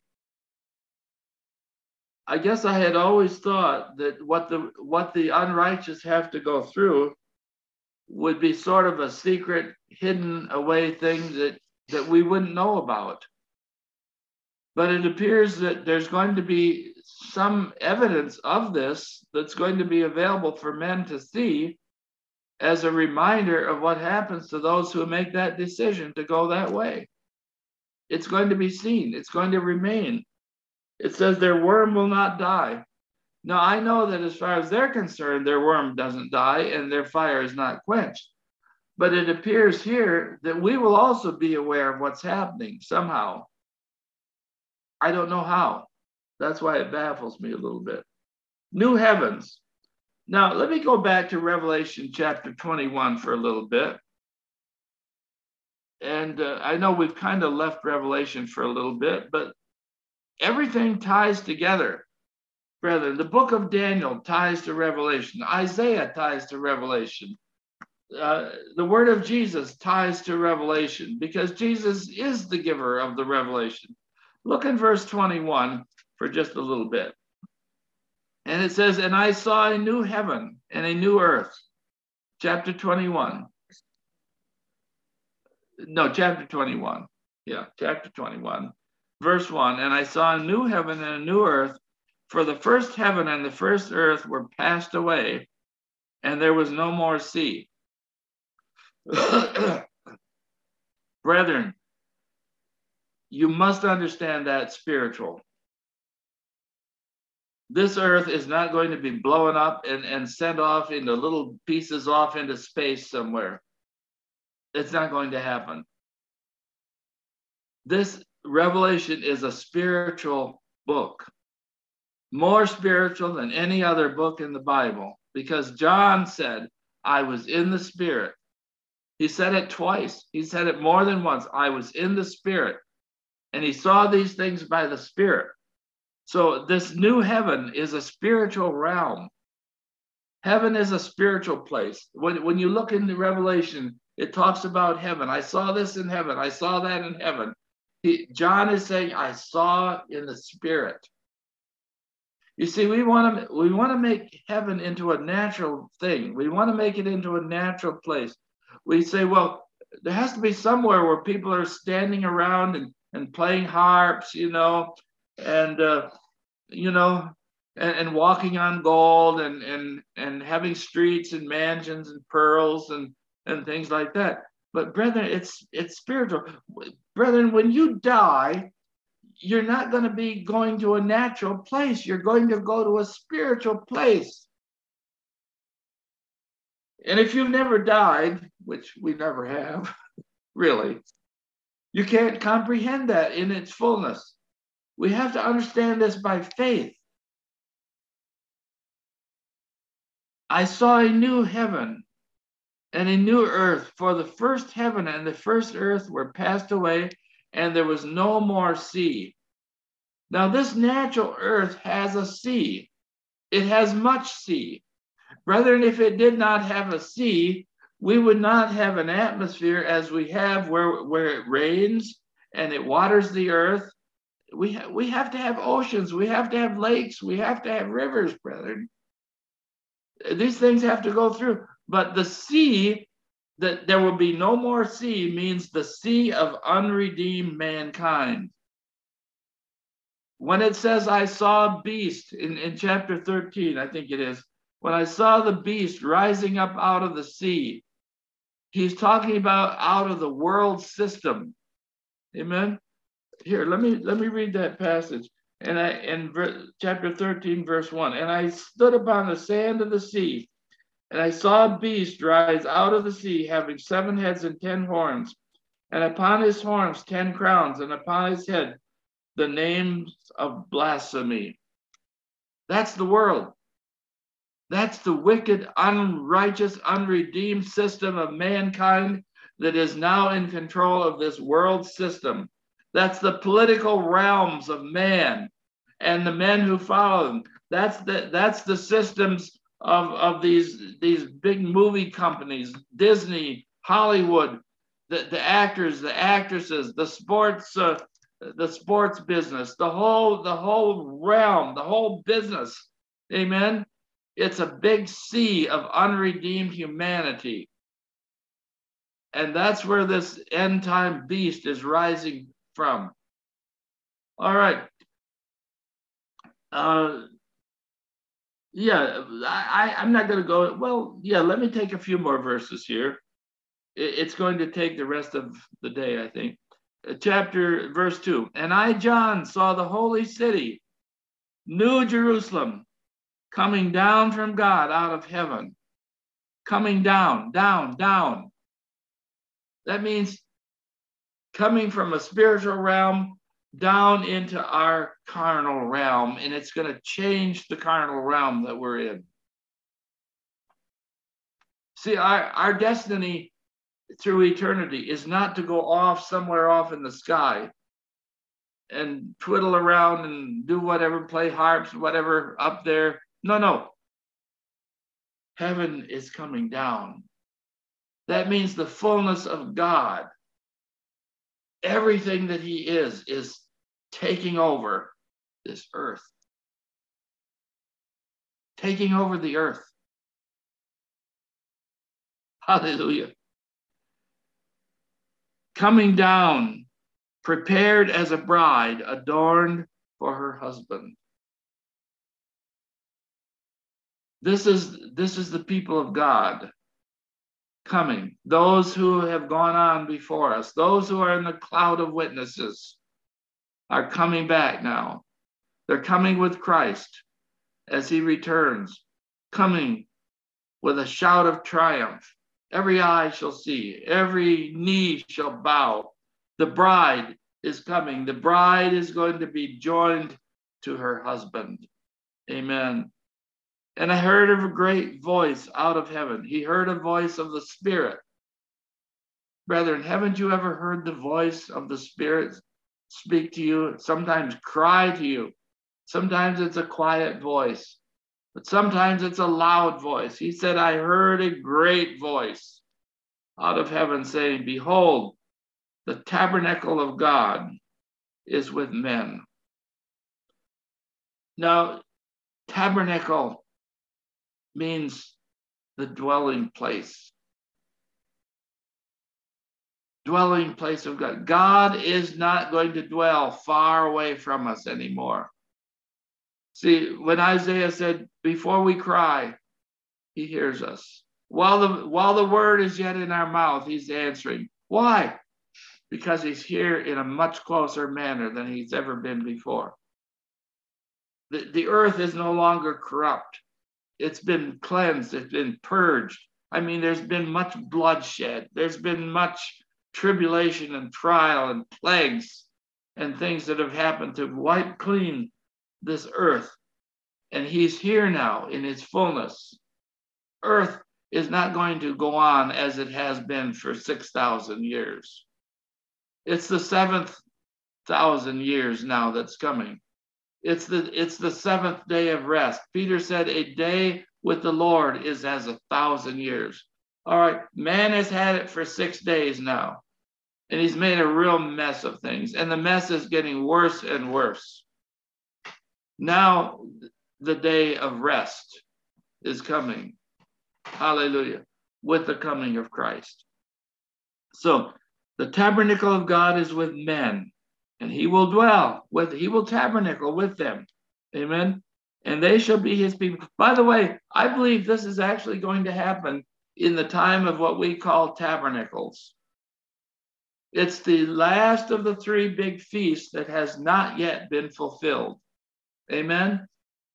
I guess I had always thought that what the what the unrighteous have to go through would be sort of a secret, hidden away thing that, that we wouldn't know about. But it appears that there's going to be some evidence of this that's going to be available for men to see as a reminder of what happens to those who make that decision to go that way. It's going to be seen. It's going to remain. It says their worm will not die. Now, I know that as far as they're concerned, their worm doesn't die and their fire is not quenched. But it appears here that we will also be aware of what's happening somehow. I don't know how. That's why it baffles me a little bit. New heavens. Now, let me go back to Revelation chapter twenty-one for a little bit. And uh, I know we've kind of left Revelation for a little bit, but everything ties together. Brethren, the book of Daniel ties to Revelation. Isaiah ties to Revelation. Uh, the word of Jesus ties to Revelation because Jesus is the giver of the revelation. Look in verse twenty-one for just a little bit. And it says, and I saw a new heaven and a new earth. Chapter twenty-one. No, chapter twenty-one. Yeah, chapter twenty-one. Verse one, and I saw a new heaven and a new earth, for the first heaven and the first earth were passed away, and there was no more sea. Brethren, you must understand that spiritual. This earth is not going to be blown up and, and sent off into little pieces off into space somewhere. It's not going to happen. This Revelation is a spiritual book, more spiritual than any other book in the Bible, because John said, I was in the Spirit. He said it twice. He said it more than once. I was in the Spirit. And he saw these things by the Spirit. So this new heaven is a spiritual realm. Heaven is a spiritual place. When, when you look into Revelation, it talks about heaven. I saw this in heaven. I saw that in heaven. He, John is saying, I saw in the Spirit. You see, we want to we want to make heaven into a natural thing. We want to make it into a natural place. We say, well, there has to be somewhere where people are standing around and, and playing harps, you know, and, uh, you know, and, and walking on gold and, and, and having streets and mansions and pearls and, and things like that. But brethren, it's, it's spiritual. Brethren, when you die, you're not going to be going to a natural place. You're going to go to a spiritual place. And if you've never died, which we never have, really, you can't comprehend that in its fullness. We have to understand this by faith. I saw a new heaven and a new earth, for the first heaven and the first earth were passed away, and there was no more sea. Now, this natural earth has a sea. It has much sea. Brethren, if it did not have a sea, we would not have an atmosphere as we have where, where it rains and it waters the earth. We, ha- we have to have oceans. We have to have lakes. We have to have rivers, brethren. These things have to go through. But the sea, that there will be no more sea, means the sea of unredeemed mankind. When it says, I saw a beast in, in chapter thirteen, I think it is, when I saw the beast rising up out of the sea, he's talking about out of the world system. Amen. Here, let me let me read that passage. And I in ver, chapter thirteen, verse one. And I stood upon the sand of the sea, and I saw a beast rise out of the sea, having seven heads and ten horns, and upon his horns ten crowns, and upon his head the names of blasphemy. That's the world. That's the wicked, unrighteous, unredeemed system of mankind that is now in control of this world system. That's the political realms of man and the men who follow them. That's the, that's the systems of, of these, these big movie companies, Disney, Hollywood, the, the actors, the actresses, the sports, uh, the sports business, the whole, the whole realm, the whole business. Amen. It's a big sea of unredeemed humanity. And that's where this end time beast is rising from. All right. Uh, yeah, I, I'm not going to go. Well, yeah, let me take a few more verses here. It's going to take the rest of the day, I think. Chapter, verse two. And I, John, saw the holy city, New Jerusalem, coming down from God out of heaven. Coming down, down, down. That means coming from a spiritual realm down into our carnal realm, and it's going to change the carnal realm that we're in. See, our, our destiny through eternity is not to go off somewhere off in the sky and twiddle around and do whatever, play harps, whatever up there. No, no. Heaven is coming down. That means the fullness of God. Everything that he is, is taking over this earth. Taking over the earth. Hallelujah. Coming down, prepared as a bride, adorned for her husband. This is, this is the people of God coming. Those who have gone on before us, those who are in the cloud of witnesses are coming back now. They're coming with Christ as he returns, coming with a shout of triumph. Every eye shall see, every knee shall bow. The bride is coming. The bride is going to be joined to her husband. Amen. And I heard a great voice out of heaven. He heard a voice of the Spirit. Brethren, haven't you ever heard the voice of the Spirit speak to you? Sometimes cry to you. Sometimes it's a quiet voice, but sometimes it's a loud voice. He said, I heard a great voice out of heaven saying, behold, the tabernacle of God is with men. Now, tabernacle means the dwelling place. Dwelling place of God. God is not going to dwell far away from us anymore. See, when Isaiah said, before we cry, he hears us. While the, while the word is yet in our mouth, he's answering. Why? Because he's here in a much closer manner than he's ever been before. The, the earth is no longer corrupt. It's been cleansed. It's been purged. I mean, there's been much bloodshed. There's been much tribulation and trial and plagues and things that have happened to wipe clean this earth. And he's here now in its fullness. Earth is not going to go on as it has been for six thousand years. It's the seventh thousand years now that's coming. It's the, it's the seventh day of rest. Peter said, a day with the Lord is as a thousand years. All right, man has had it for six days now, and he's made a real mess of things, and the mess is getting worse and worse. Now, the day of rest is coming. Hallelujah. With the coming of Christ. So, the tabernacle of God is with men, and he will dwell with, he will tabernacle with them. Amen. And they shall be his people. By the way, I believe this is actually going to happen in the time of what we call tabernacles. It's the last of the three big feasts that has not yet been fulfilled. Amen.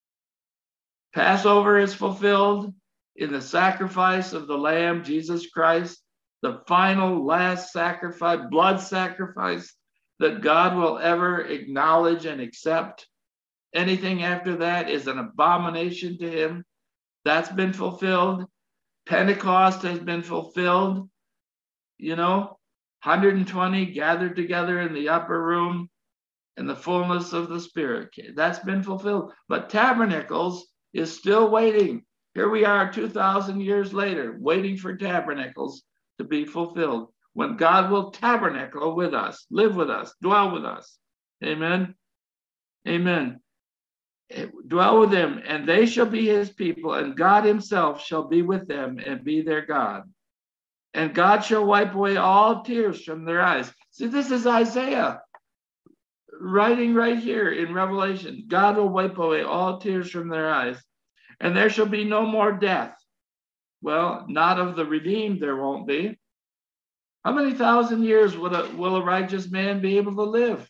Passover is fulfilled in the sacrifice of the Lamb, Jesus Christ, the final last sacrifice, blood sacrifice that God will ever acknowledge and accept. Anything after that is an abomination to him. That's been fulfilled. Pentecost has been fulfilled. You know, one hundred twenty gathered together in the upper room and the fullness of the Spirit. That's been fulfilled. But tabernacles is still waiting. Here we are two thousand years later, waiting for tabernacles to be fulfilled, when God will tabernacle with us, live with us, dwell with us. Amen. Amen. Dwell with them, and they shall be his people, and God himself shall be with them and be their God. And God shall wipe away all tears from their eyes. See, this is Isaiah writing right here in Revelation, God will wipe away all tears from their eyes, and there shall be no more death. Well, not of the redeemed, there won't be. How many thousand years will a, will a righteous man be able to live?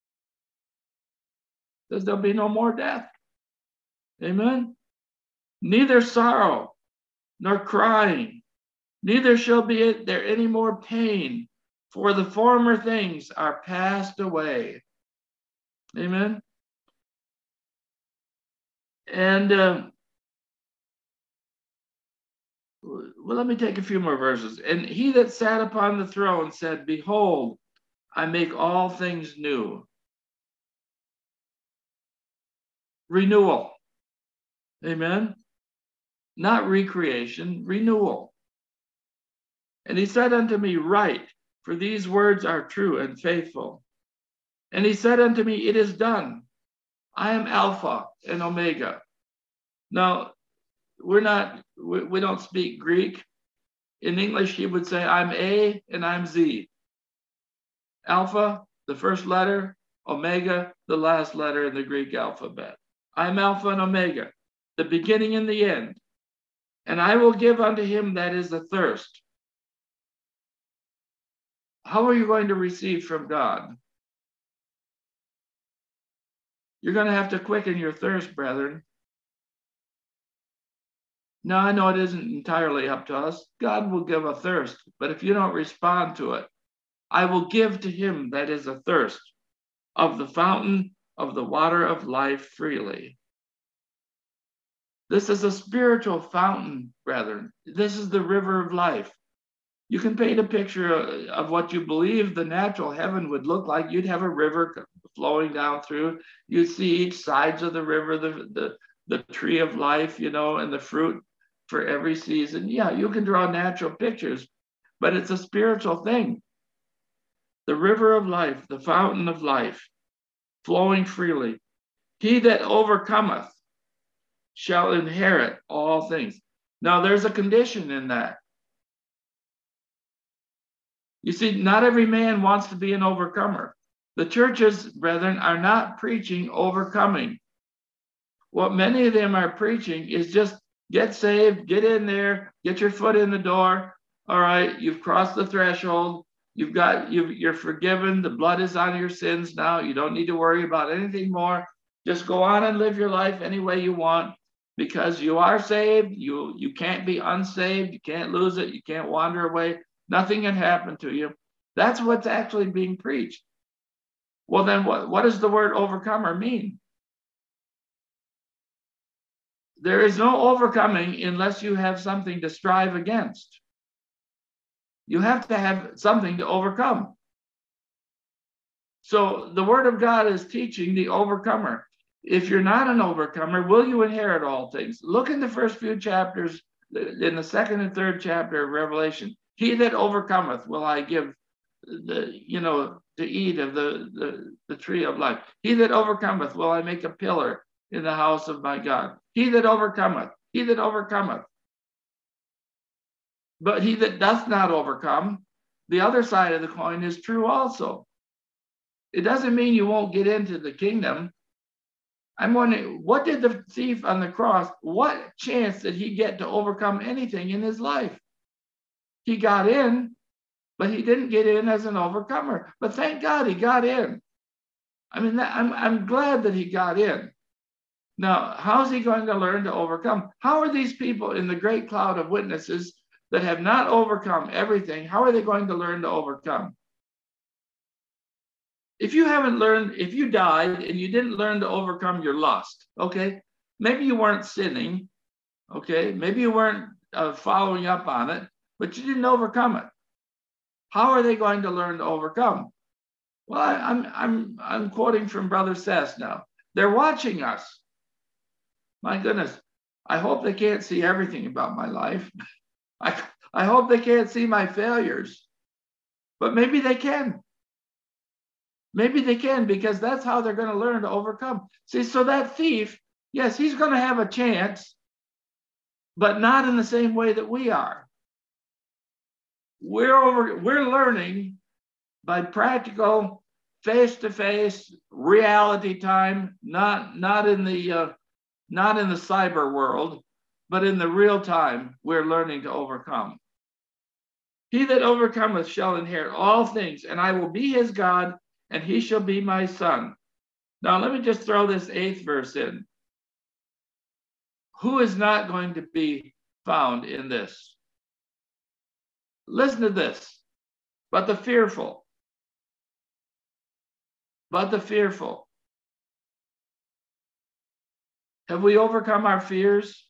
Because there'll be no more death. Amen. Neither sorrow nor crying, neither shall be there any more pain, for the former things are passed away. Amen. And uh, well, let me take a few more verses. And he that sat upon the throne said, behold, I make all things new. Renewal. Amen. Not recreation, renewal. And he said unto me, write, for these words are true and faithful. And he said unto me, it is done. I am Alpha and Omega. Now, we're not, we, we don't speak Greek. In English, he would say, I'm A and I'm Z. Alpha, the first letter, Omega, the last letter in the Greek alphabet. I'm Alpha and Omega, the beginning and the end. And I will give unto him that is athirst. How are you going to receive from God? You're going to have to quicken your thirst, brethren. Now, I know it isn't entirely up to us. God will give a thirst, but if you don't respond to it, I will give to him that is athirst of the fountain of the water of life freely. This is a spiritual fountain, brethren. This is the river of life. You can paint a picture of what you believe the natural heaven would look like. You'd have a river flowing down through. You'd see each sides of the river, the, the, the tree of life, you know, and the fruit for every season. Yeah, you can draw natural pictures, but it's a spiritual thing. The river of life, the fountain of life, flowing freely. He that overcometh shall inherit all things. Now, there's a condition in that. You see, not every man wants to be an overcomer. The churches, brethren, are not preaching overcoming. What many of them are preaching is just get saved, get in there, get your foot in the door. All right, you've crossed the threshold. You've got, you've, you're forgiven. The blood is on your sins now. You don't need to worry about anything more. Just go on and live your life any way you want, because you are saved. You, you can't be unsaved. You can't lose it. You can't wander away. Nothing can happen to you. That's what's actually being preached. Well, then what, what does the word overcomer mean? There is no overcoming unless you have something to strive against. You have to have something to overcome. So the word of God is teaching the overcomer. If you're not an overcomer, will you inherit all things? Look in the first few chapters, in the second and third chapter of Revelation. He that overcometh will I give the, you know, to eat of the, the, the tree of life. He that overcometh will I make a pillar in the house of my God. He that overcometh, he that overcometh. But he that doth not overcome, the other side of the coin is true also. It doesn't mean you won't get into the kingdom. I'm wondering, what did the thief on the cross, what chance did he get to overcome anything in his life? He got in, but he didn't get in as an overcomer. But thank God he got in. I mean, I'm, I'm glad that he got in. Now, how's he going to learn to overcome? How are these people in the great cloud of witnesses that have not overcome everything, how are they going to learn to overcome? If you haven't learned, if you died and you didn't learn to overcome your lust, okay, maybe you weren't sinning, okay, maybe you weren't uh, following up on it, but you didn't overcome it. How are they going to learn to overcome? Well, I, I'm, I'm, I'm quoting from Brother Sess now. They're watching us. My goodness, I hope they can't see everything about my life. I, I hope they can't see my failures, but maybe they can. Maybe they can, because that's how they're going to learn to overcome. See, so that thief, yes, he's going to have a chance, but not in the same way that we are. We're over, we're learning by practical face to face, reality time, not not in the uh, not in the cyber world, but in the real time. We're learning to overcome. He that overcometh shall inherit all things, and I will be his God, and he shall be my son. Now let me just throw this eighth verse in. Who is not going to be found in this? Listen to this. But the fearful. But the fearful. Have we overcome our fears?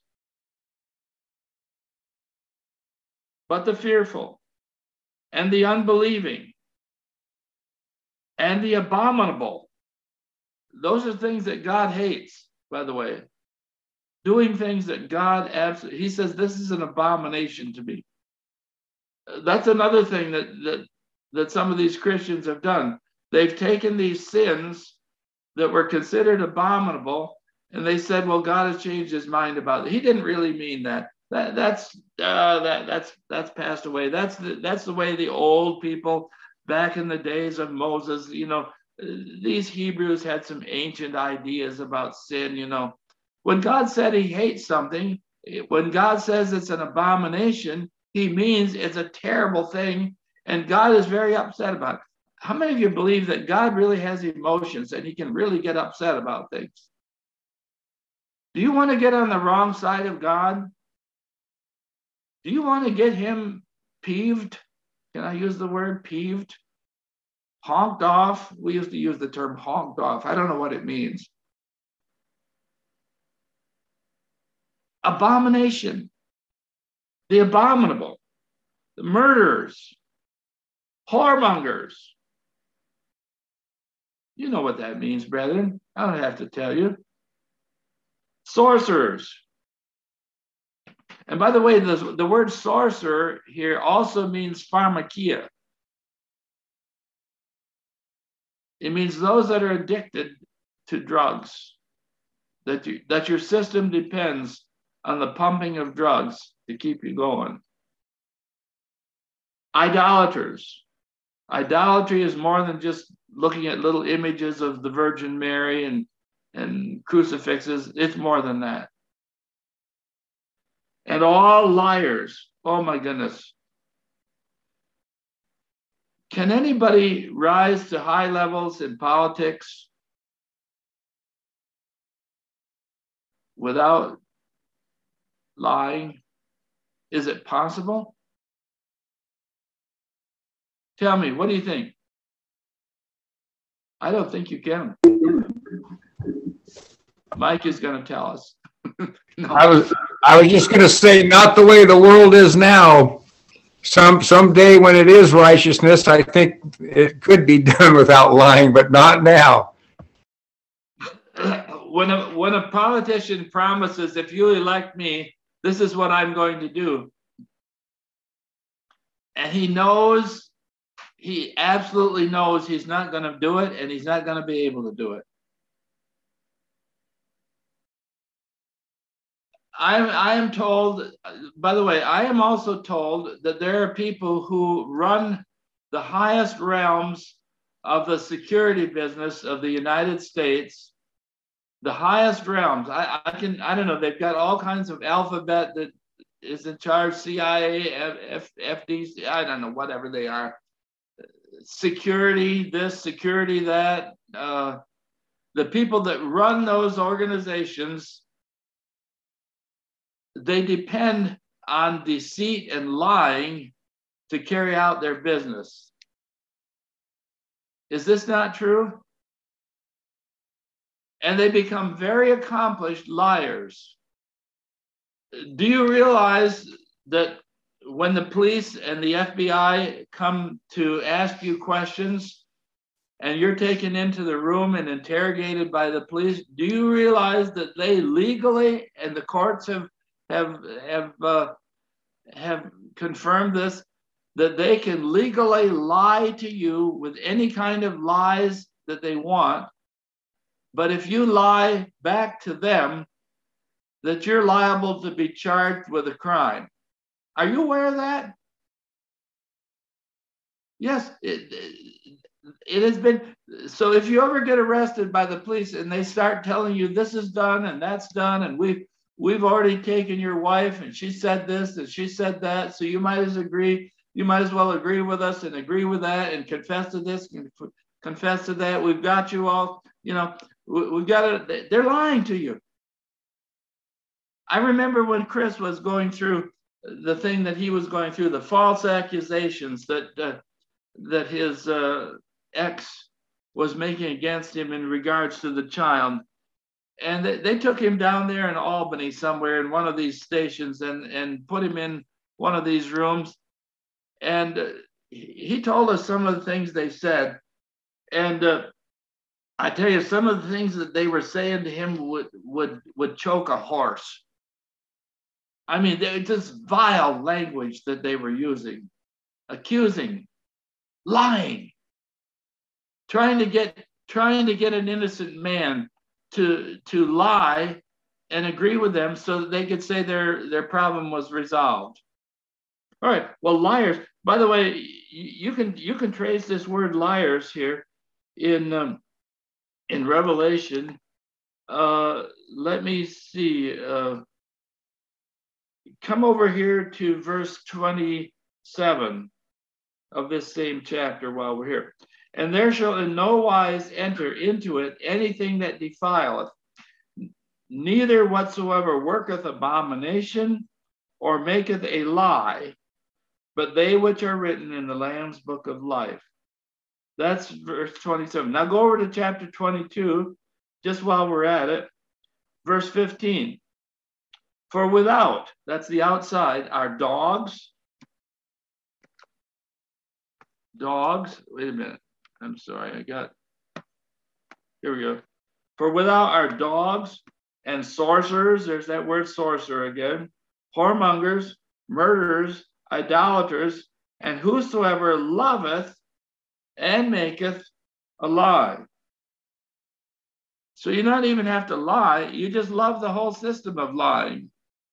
But the fearful, and the unbelieving, and the abominable. Those are things that God hates, by the way. Doing things that God absolutely, he says, this is an abomination to me. That's another thing that, that, that some of these Christians have done. They've taken these sins that were considered abominable, and they said, well, God has changed his mind about it. He didn't really mean that. That that's uh, that that's that's passed away. That's the that's the way the old people back in the days of Moses, you know, these Hebrews had some ancient ideas about sin. You know, when God said he hates something, when God says it's an abomination, he means it's a terrible thing, and God is very upset about it. How many of you believe that God really has emotions and he can really get upset about things? Do you want to get on the wrong side of God? Do you want to get him peeved? Can I use the word peeved? Honked off? We used to use the term honked off. I don't know what it means. Abomination. The abominable. The murderers. Whoremongers. You know what that means, brethren. I don't have to tell you. Sorcerers. And by the way, the, the word sorcerer here also means pharmakia. It means those that are addicted to drugs, that, you, that your system depends on the pumping of drugs to keep you going. Idolaters. Idolatry is more than just looking at little images of the Virgin Mary and, and crucifixes. It's more than that. And all liars. Oh my goodness. Can anybody rise to high levels in politics without lying? Is it possible? Tell me, what do you think? I don't think you can. Mike is going to tell us. No. I was I was just going to say, not the way the world is now. Some someday when it is righteousness, I think it could be done without lying, but not now. When a when a politician promises, if you elect me, this is what I'm going to do, and he knows, he absolutely knows he's not going to do it, and he's not going to be able to do it. I, I am told, by the way, I am also told that there are people who run the highest realms of the security business of the United States, the highest realms. I, I can, I don't know, they've got all kinds of alphabet that is in charge, C I A, F, F D C, I don't know, whatever they are. Security, this, security, that. Uh, the people that run those organizations, they depend on deceit and lying to carry out their business. Is this not true? And they become very accomplished liars. Do you realize that when the police and the F B I come to ask you questions and you're taken into the room and interrogated by the police, do you realize that they legally, and the courts have have have uh, have confirmed this, that they can legally lie to you with any kind of lies that they want, but if you lie back to them, that you're liable to be charged with a crime. Are you aware of that? Yes, it, it, it has been. So if you ever get arrested by the police and they start telling you this is done and that's done, and we've we've already taken your wife and she said this and she said that, so you might as agree, you might as well agree with us and agree with that and confess to this and confess to that. We've got you all, you know, we, we've got to, they're lying to you. I remember when Chris was going through the thing that he was going through, the false accusations that uh, that his uh, ex was making against him in regards to the child. And they, they took him down there in Albany somewhere in one of these stations and, and put him in one of these rooms. And uh, he told us some of the things they said. And uh, I tell you, some of the things that they were saying to him would, would, would choke a horse. I mean, it's this vile language that they were using, accusing, lying, trying to get trying to get an innocent man to to lie and agree with them so that they could say their their problem was resolved. All right. Well, liars. By the way, you can you can trace this word liars here in um, in Revelation. Uh, let me see. Uh, come over here to verse twenty-seven of this same chapter while we're here. And there shall in no wise enter into it anything that defileth, neither whatsoever worketh abomination or maketh a lie, but they which are written in the Lamb's book of life. That's verse twenty-seven. Now go over to chapter twenty-two, just while we're at it, verse fifteen. For without, that's the outside, are dogs, dogs, wait a minute, I'm sorry, I got, here we go. For without are dogs and sorcerers, there's that word sorcerer again, whoremongers, murderers, idolaters, and whosoever loveth and maketh a lie. So you don't even have to lie, you just love the whole system of lying.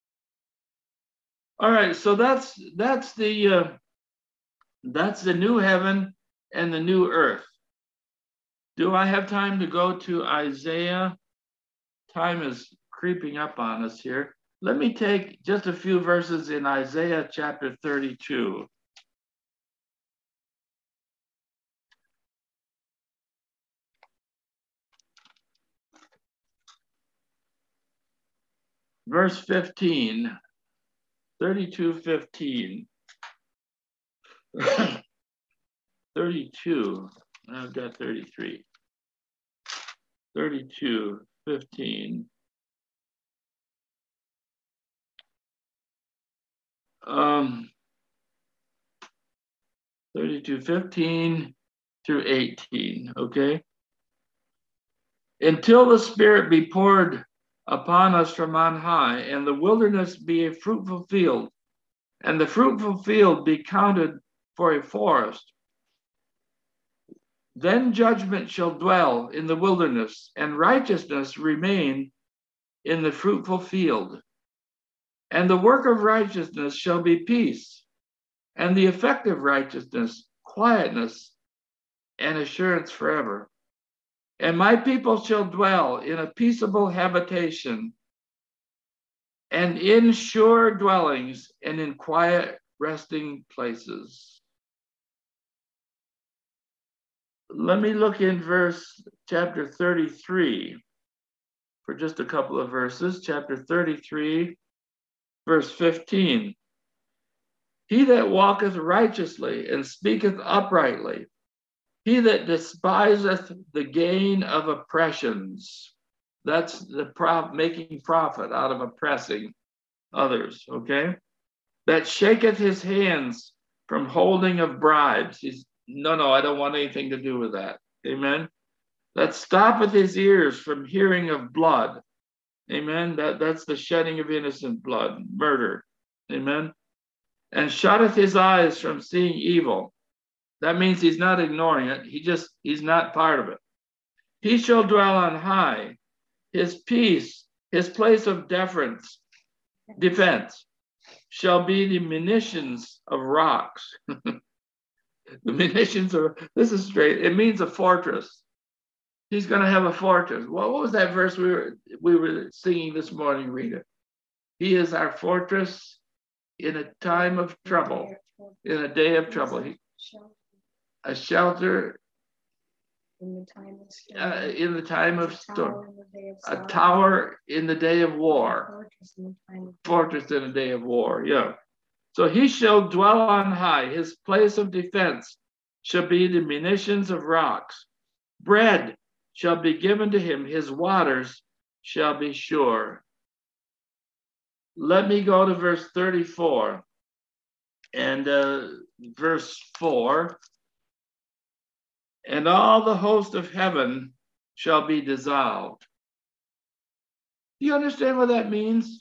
All right, so that's that's the uh, that's the new heaven and the new earth. Do I have time to go to Isaiah? Time is creeping up on us here. Let me take just a few verses in Isaiah chapter thirty-two. Verse fifteen. thirty-two fifteen. thirty-two. I've got thirty-three. thirty-two fifteen. Um, thirty-two fifteen through eighteen. Okay. Until the Spirit be poured upon us from on high, and the wilderness be a fruitful field, and the fruitful field be counted for a forest. Then judgment shall dwell in the wilderness, and righteousness remain in the fruitful field. And the work of righteousness shall be peace, and the effect of righteousness, quietness, and assurance forever. And my people shall dwell in a peaceable habitation, and in sure dwellings, and in quiet resting places. Let me look in verse chapter thirty-three for just a couple of verses. Chapter thirty-three, verse fifteen. He that walketh righteously and speaketh uprightly, he that despiseth the gain of oppressions. That's the prof, making profit out of oppressing others, okay? That shaketh his hands from holding of bribes. He's, no, no, I don't want anything to do with that. Amen? That stoppeth his ears from hearing of blood. Amen? That, that's the shedding of innocent blood, murder. Amen? And shutteth his eyes from seeing evil. That means he's not ignoring it. He just, he's not part of it. He shall dwell on high. His peace, his place of deference, defense, shall be the munitions of rocks. The munitions are, this is straight. It means a fortress. He's going to have a fortress. Well, what was that verse we were we were singing this morning, Rita? He is our fortress in a time of trouble, in a day of trouble. He, a shelter in the time of storm, uh, in the time of a storm, tower in the day of a sorrow, tower in the day of war, fortress in the time of fortress in a day of war. Yeah. So he shall dwell on high. His place of defense shall be the munitions of rocks. Bread shall be given to him. His waters shall be sure. Let me go to verse thirty-four and uh, verse four. And all the host of heaven shall be dissolved. Do you understand what that means?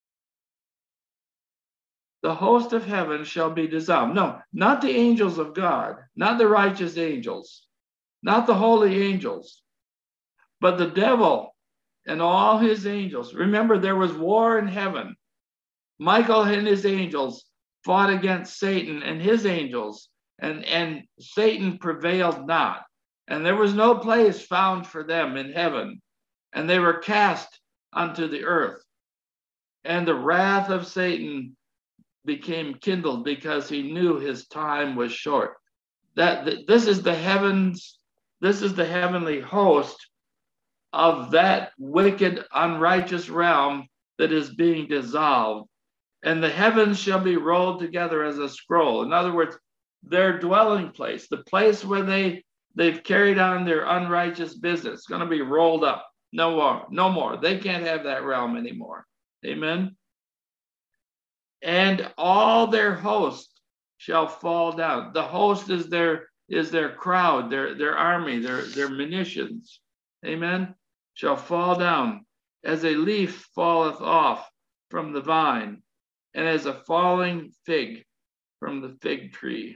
The host of heaven shall be dissolved. No, not the angels of God, not the righteous angels, not the holy angels, but the devil and all his angels. Remember, there was war in heaven. Michael and his angels fought against Satan and his angels, and, and Satan prevailed not. And there was no place found for them in heaven, and they were cast unto the earth. And the wrath of Satan became kindled because he knew his time was short. That this is the heavens, this is the heavenly host of that wicked, unrighteous realm that is being dissolved. And the heavens shall be rolled together as a scroll. In other words, their dwelling place, the place where they, they've carried on their unrighteous business, is going to be rolled up. No more, no more. They can't have that realm anymore. Amen. And all their host shall fall down. The host is their is their crowd, their, their army, their, their munitions. Amen. Shall fall down as a leaf falleth off from the vine, and as a falling fig from the fig tree.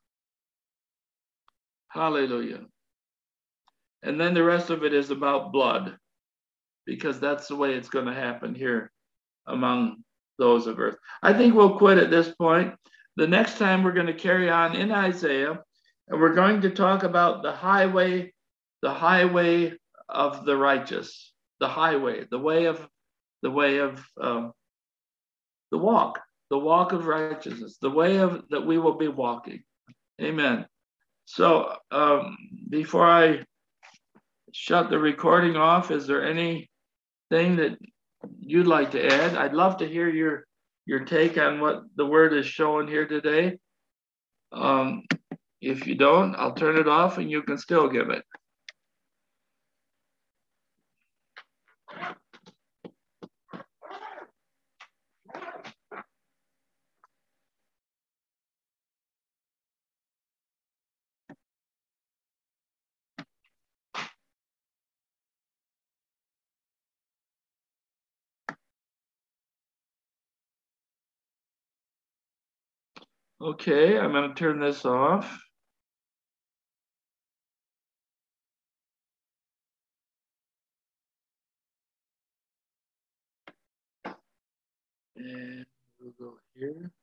Hallelujah. And then the rest of it is about blood, because that's the way it's going to happen here among those of earth. I think we'll quit at this point. The next time we're going to carry on in Isaiah, and we're going to talk about the highway, the highway of the righteous, the highway, the way of, the way of um, the walk, the walk of righteousness, the way of that we will be walking. Amen. So um, before I shut the recording off, is there anything that you'd like to add? I'd love to hear your your take on what the word is showing here today. Um, if you don't, I'll turn it off and you can still give it. Okay, I'm going to turn this off. And we'll go here.